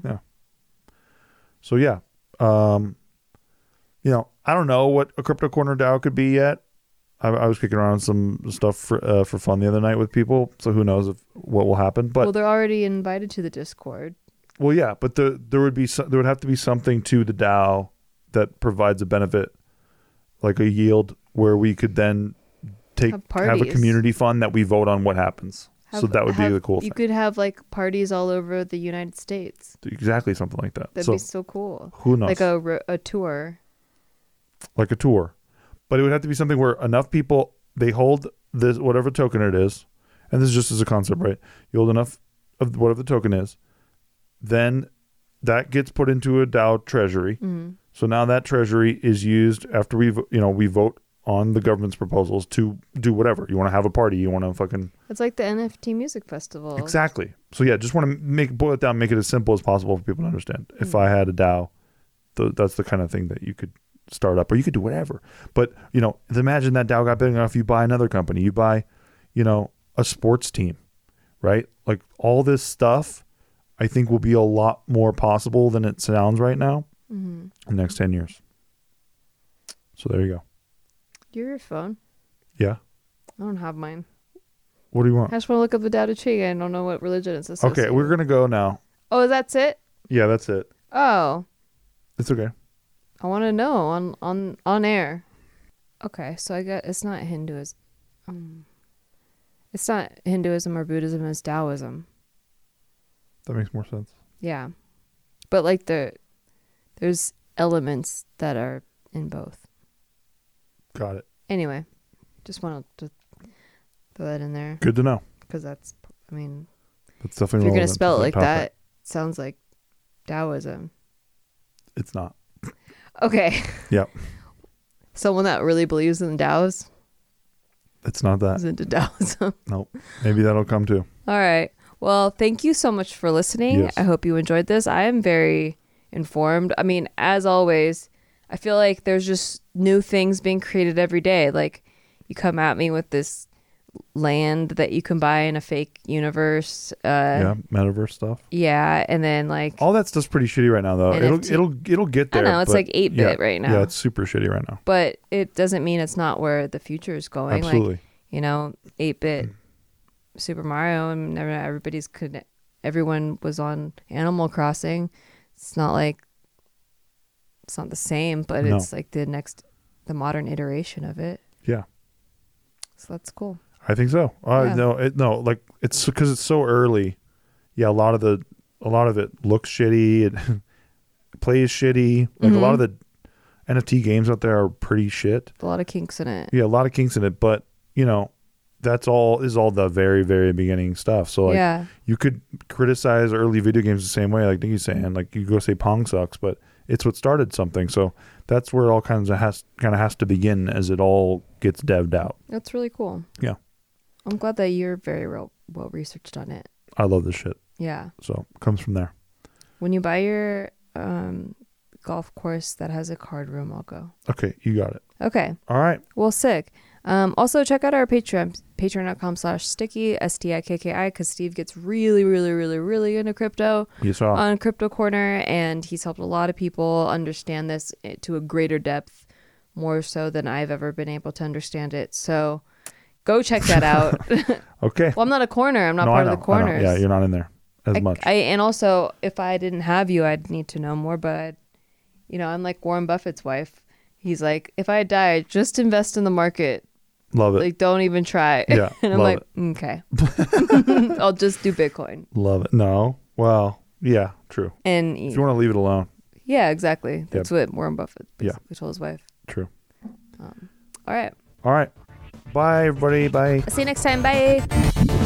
So, yeah. Um, you know, I don't know what a Crypto Corner DAO could be yet. I, I was kicking around some stuff for uh, for fun the other night with people, so who knows if what will happen. But well, they're already invited to the Discord. Well, yeah, but there there would be so, there would have to be something to the DAO that provides a benefit, like a yield, where we could then take Have have, a parties. community fund that we vote on what happens. so Have- that would have- be the cool You thing. could have like parties all over the United States. Exactly something like that. That'd so be so cool. who knows? Like a, ro- a tour. like a tour, but it would have to be something where enough people they hold this whatever token it is, and this is just as a concept, right? You hold enough of whatever the token is, then that gets put into a DAO treasury. Mm-hmm. So now that treasury is used after we, you know, we vote on the government's proposals to do whatever. You want to have a party, you want to fucking... It's like the N F T music festival. Exactly. So yeah, just want to make boil it down, make it as simple as possible for people to understand. Mm-hmm. If I had a DAO, th- that's the kind of thing that you could start up, or you could do whatever. But, you know, imagine that DAO got big enough, you buy another company, you buy, you know, a sports team, right? Like all this stuff, I think will be a lot more possible than it sounds right now. Mm-hmm. In the next ten years. So there you go. Do you have your phone? Yeah. I don't have mine. What do you want? I just want to look up the Tao Te Ching. I don't know what religion it's associated. Okay, we're gonna go now. Oh, that's it? Yeah, that's it. Oh. It's okay. I want to know on on on air. Okay, so I got it's not Hinduism. Um, it's not Hinduism or Buddhism. It's Taoism. That makes more sense. Yeah, but like the there's elements that are in both. Got it. Anyway, just wanted to throw that in there. Good to know. Because that's, I mean, that's definitely if you're going to relevant spell it to the like topic. that, it sounds like Taoism. It's not. Okay. Yep. Someone that really believes in Taos It's not that. is into Taoism. Nope. Maybe that'll come too. All right. Well, thank you so much for listening. Yes. I hope you enjoyed this. I am very informed. I mean, as always, I feel like there's just new things being created every day. Like you come at me with this land that you can buy in a fake universe. Uh, yeah, metaverse stuff. Yeah, and then like all that stuff's pretty shitty right now, though. N F T. It'll it'll it'll get there. I know it's but like eight bit yeah, right now. Yeah, it's super shitty right now. But it doesn't mean it's not where the future is going. Absolutely. Like, you know, eight bit Super Mario, and never everybody's could everyone was on Animal Crossing. It's not like it's not the same, but No. it's like the next, the modern iteration of it. Yeah. So that's cool. I think so. Uh, Yeah. No, it, no, like it's because it's so early. Yeah, a lot of the, a lot of it looks shitty. It plays shitty. Like Mm-hmm. a lot of the N F T games out there are pretty shit. A lot of kinks in it. Yeah, a lot of kinks in it, but you know, that's all is all the very, very beginning stuff. So like, Yeah. you could criticize early video games the same way. Like Nikki's saying, like you go say Pong sucks, but it's what started something. So that's where it all kinds of has kind of has to begin as it all gets devved out. That's really cool. Yeah. I'm glad that you're very well, well researched on it. I love this shit. Yeah. So it comes from there. When you buy your um, golf course that has a card room, I'll go. Okay, you got it. Okay. All right. Well, sick. Um, also, check out our Patreon, patreon.com slash sticky, S T I K K I, because Steve gets really, really, really, really into crypto You saw. on Crypto Corner, and he's helped a lot of people understand this to a greater depth, more so than I've ever been able to understand it. So go check that out. Okay. Well, I'm not a corner. I'm not no, part I know, of the I know. corners. Yeah, you're not in there as I, much. I and also if I didn't have you, I'd need to know more. But I'd, you know, I'm like Warren Buffett's wife. He's like, if I die, just invest in the market. love it. Like, don't even try. Yeah, and I'm love like, okay, I'll just do Bitcoin. love it. No. Well, yeah, true. And If you want to leave it alone, yeah, exactly. That's what Warren Buffett basically Yeah. told his wife. true. Um, all right. All right. Bye, everybody. Bye. See you next time. Bye.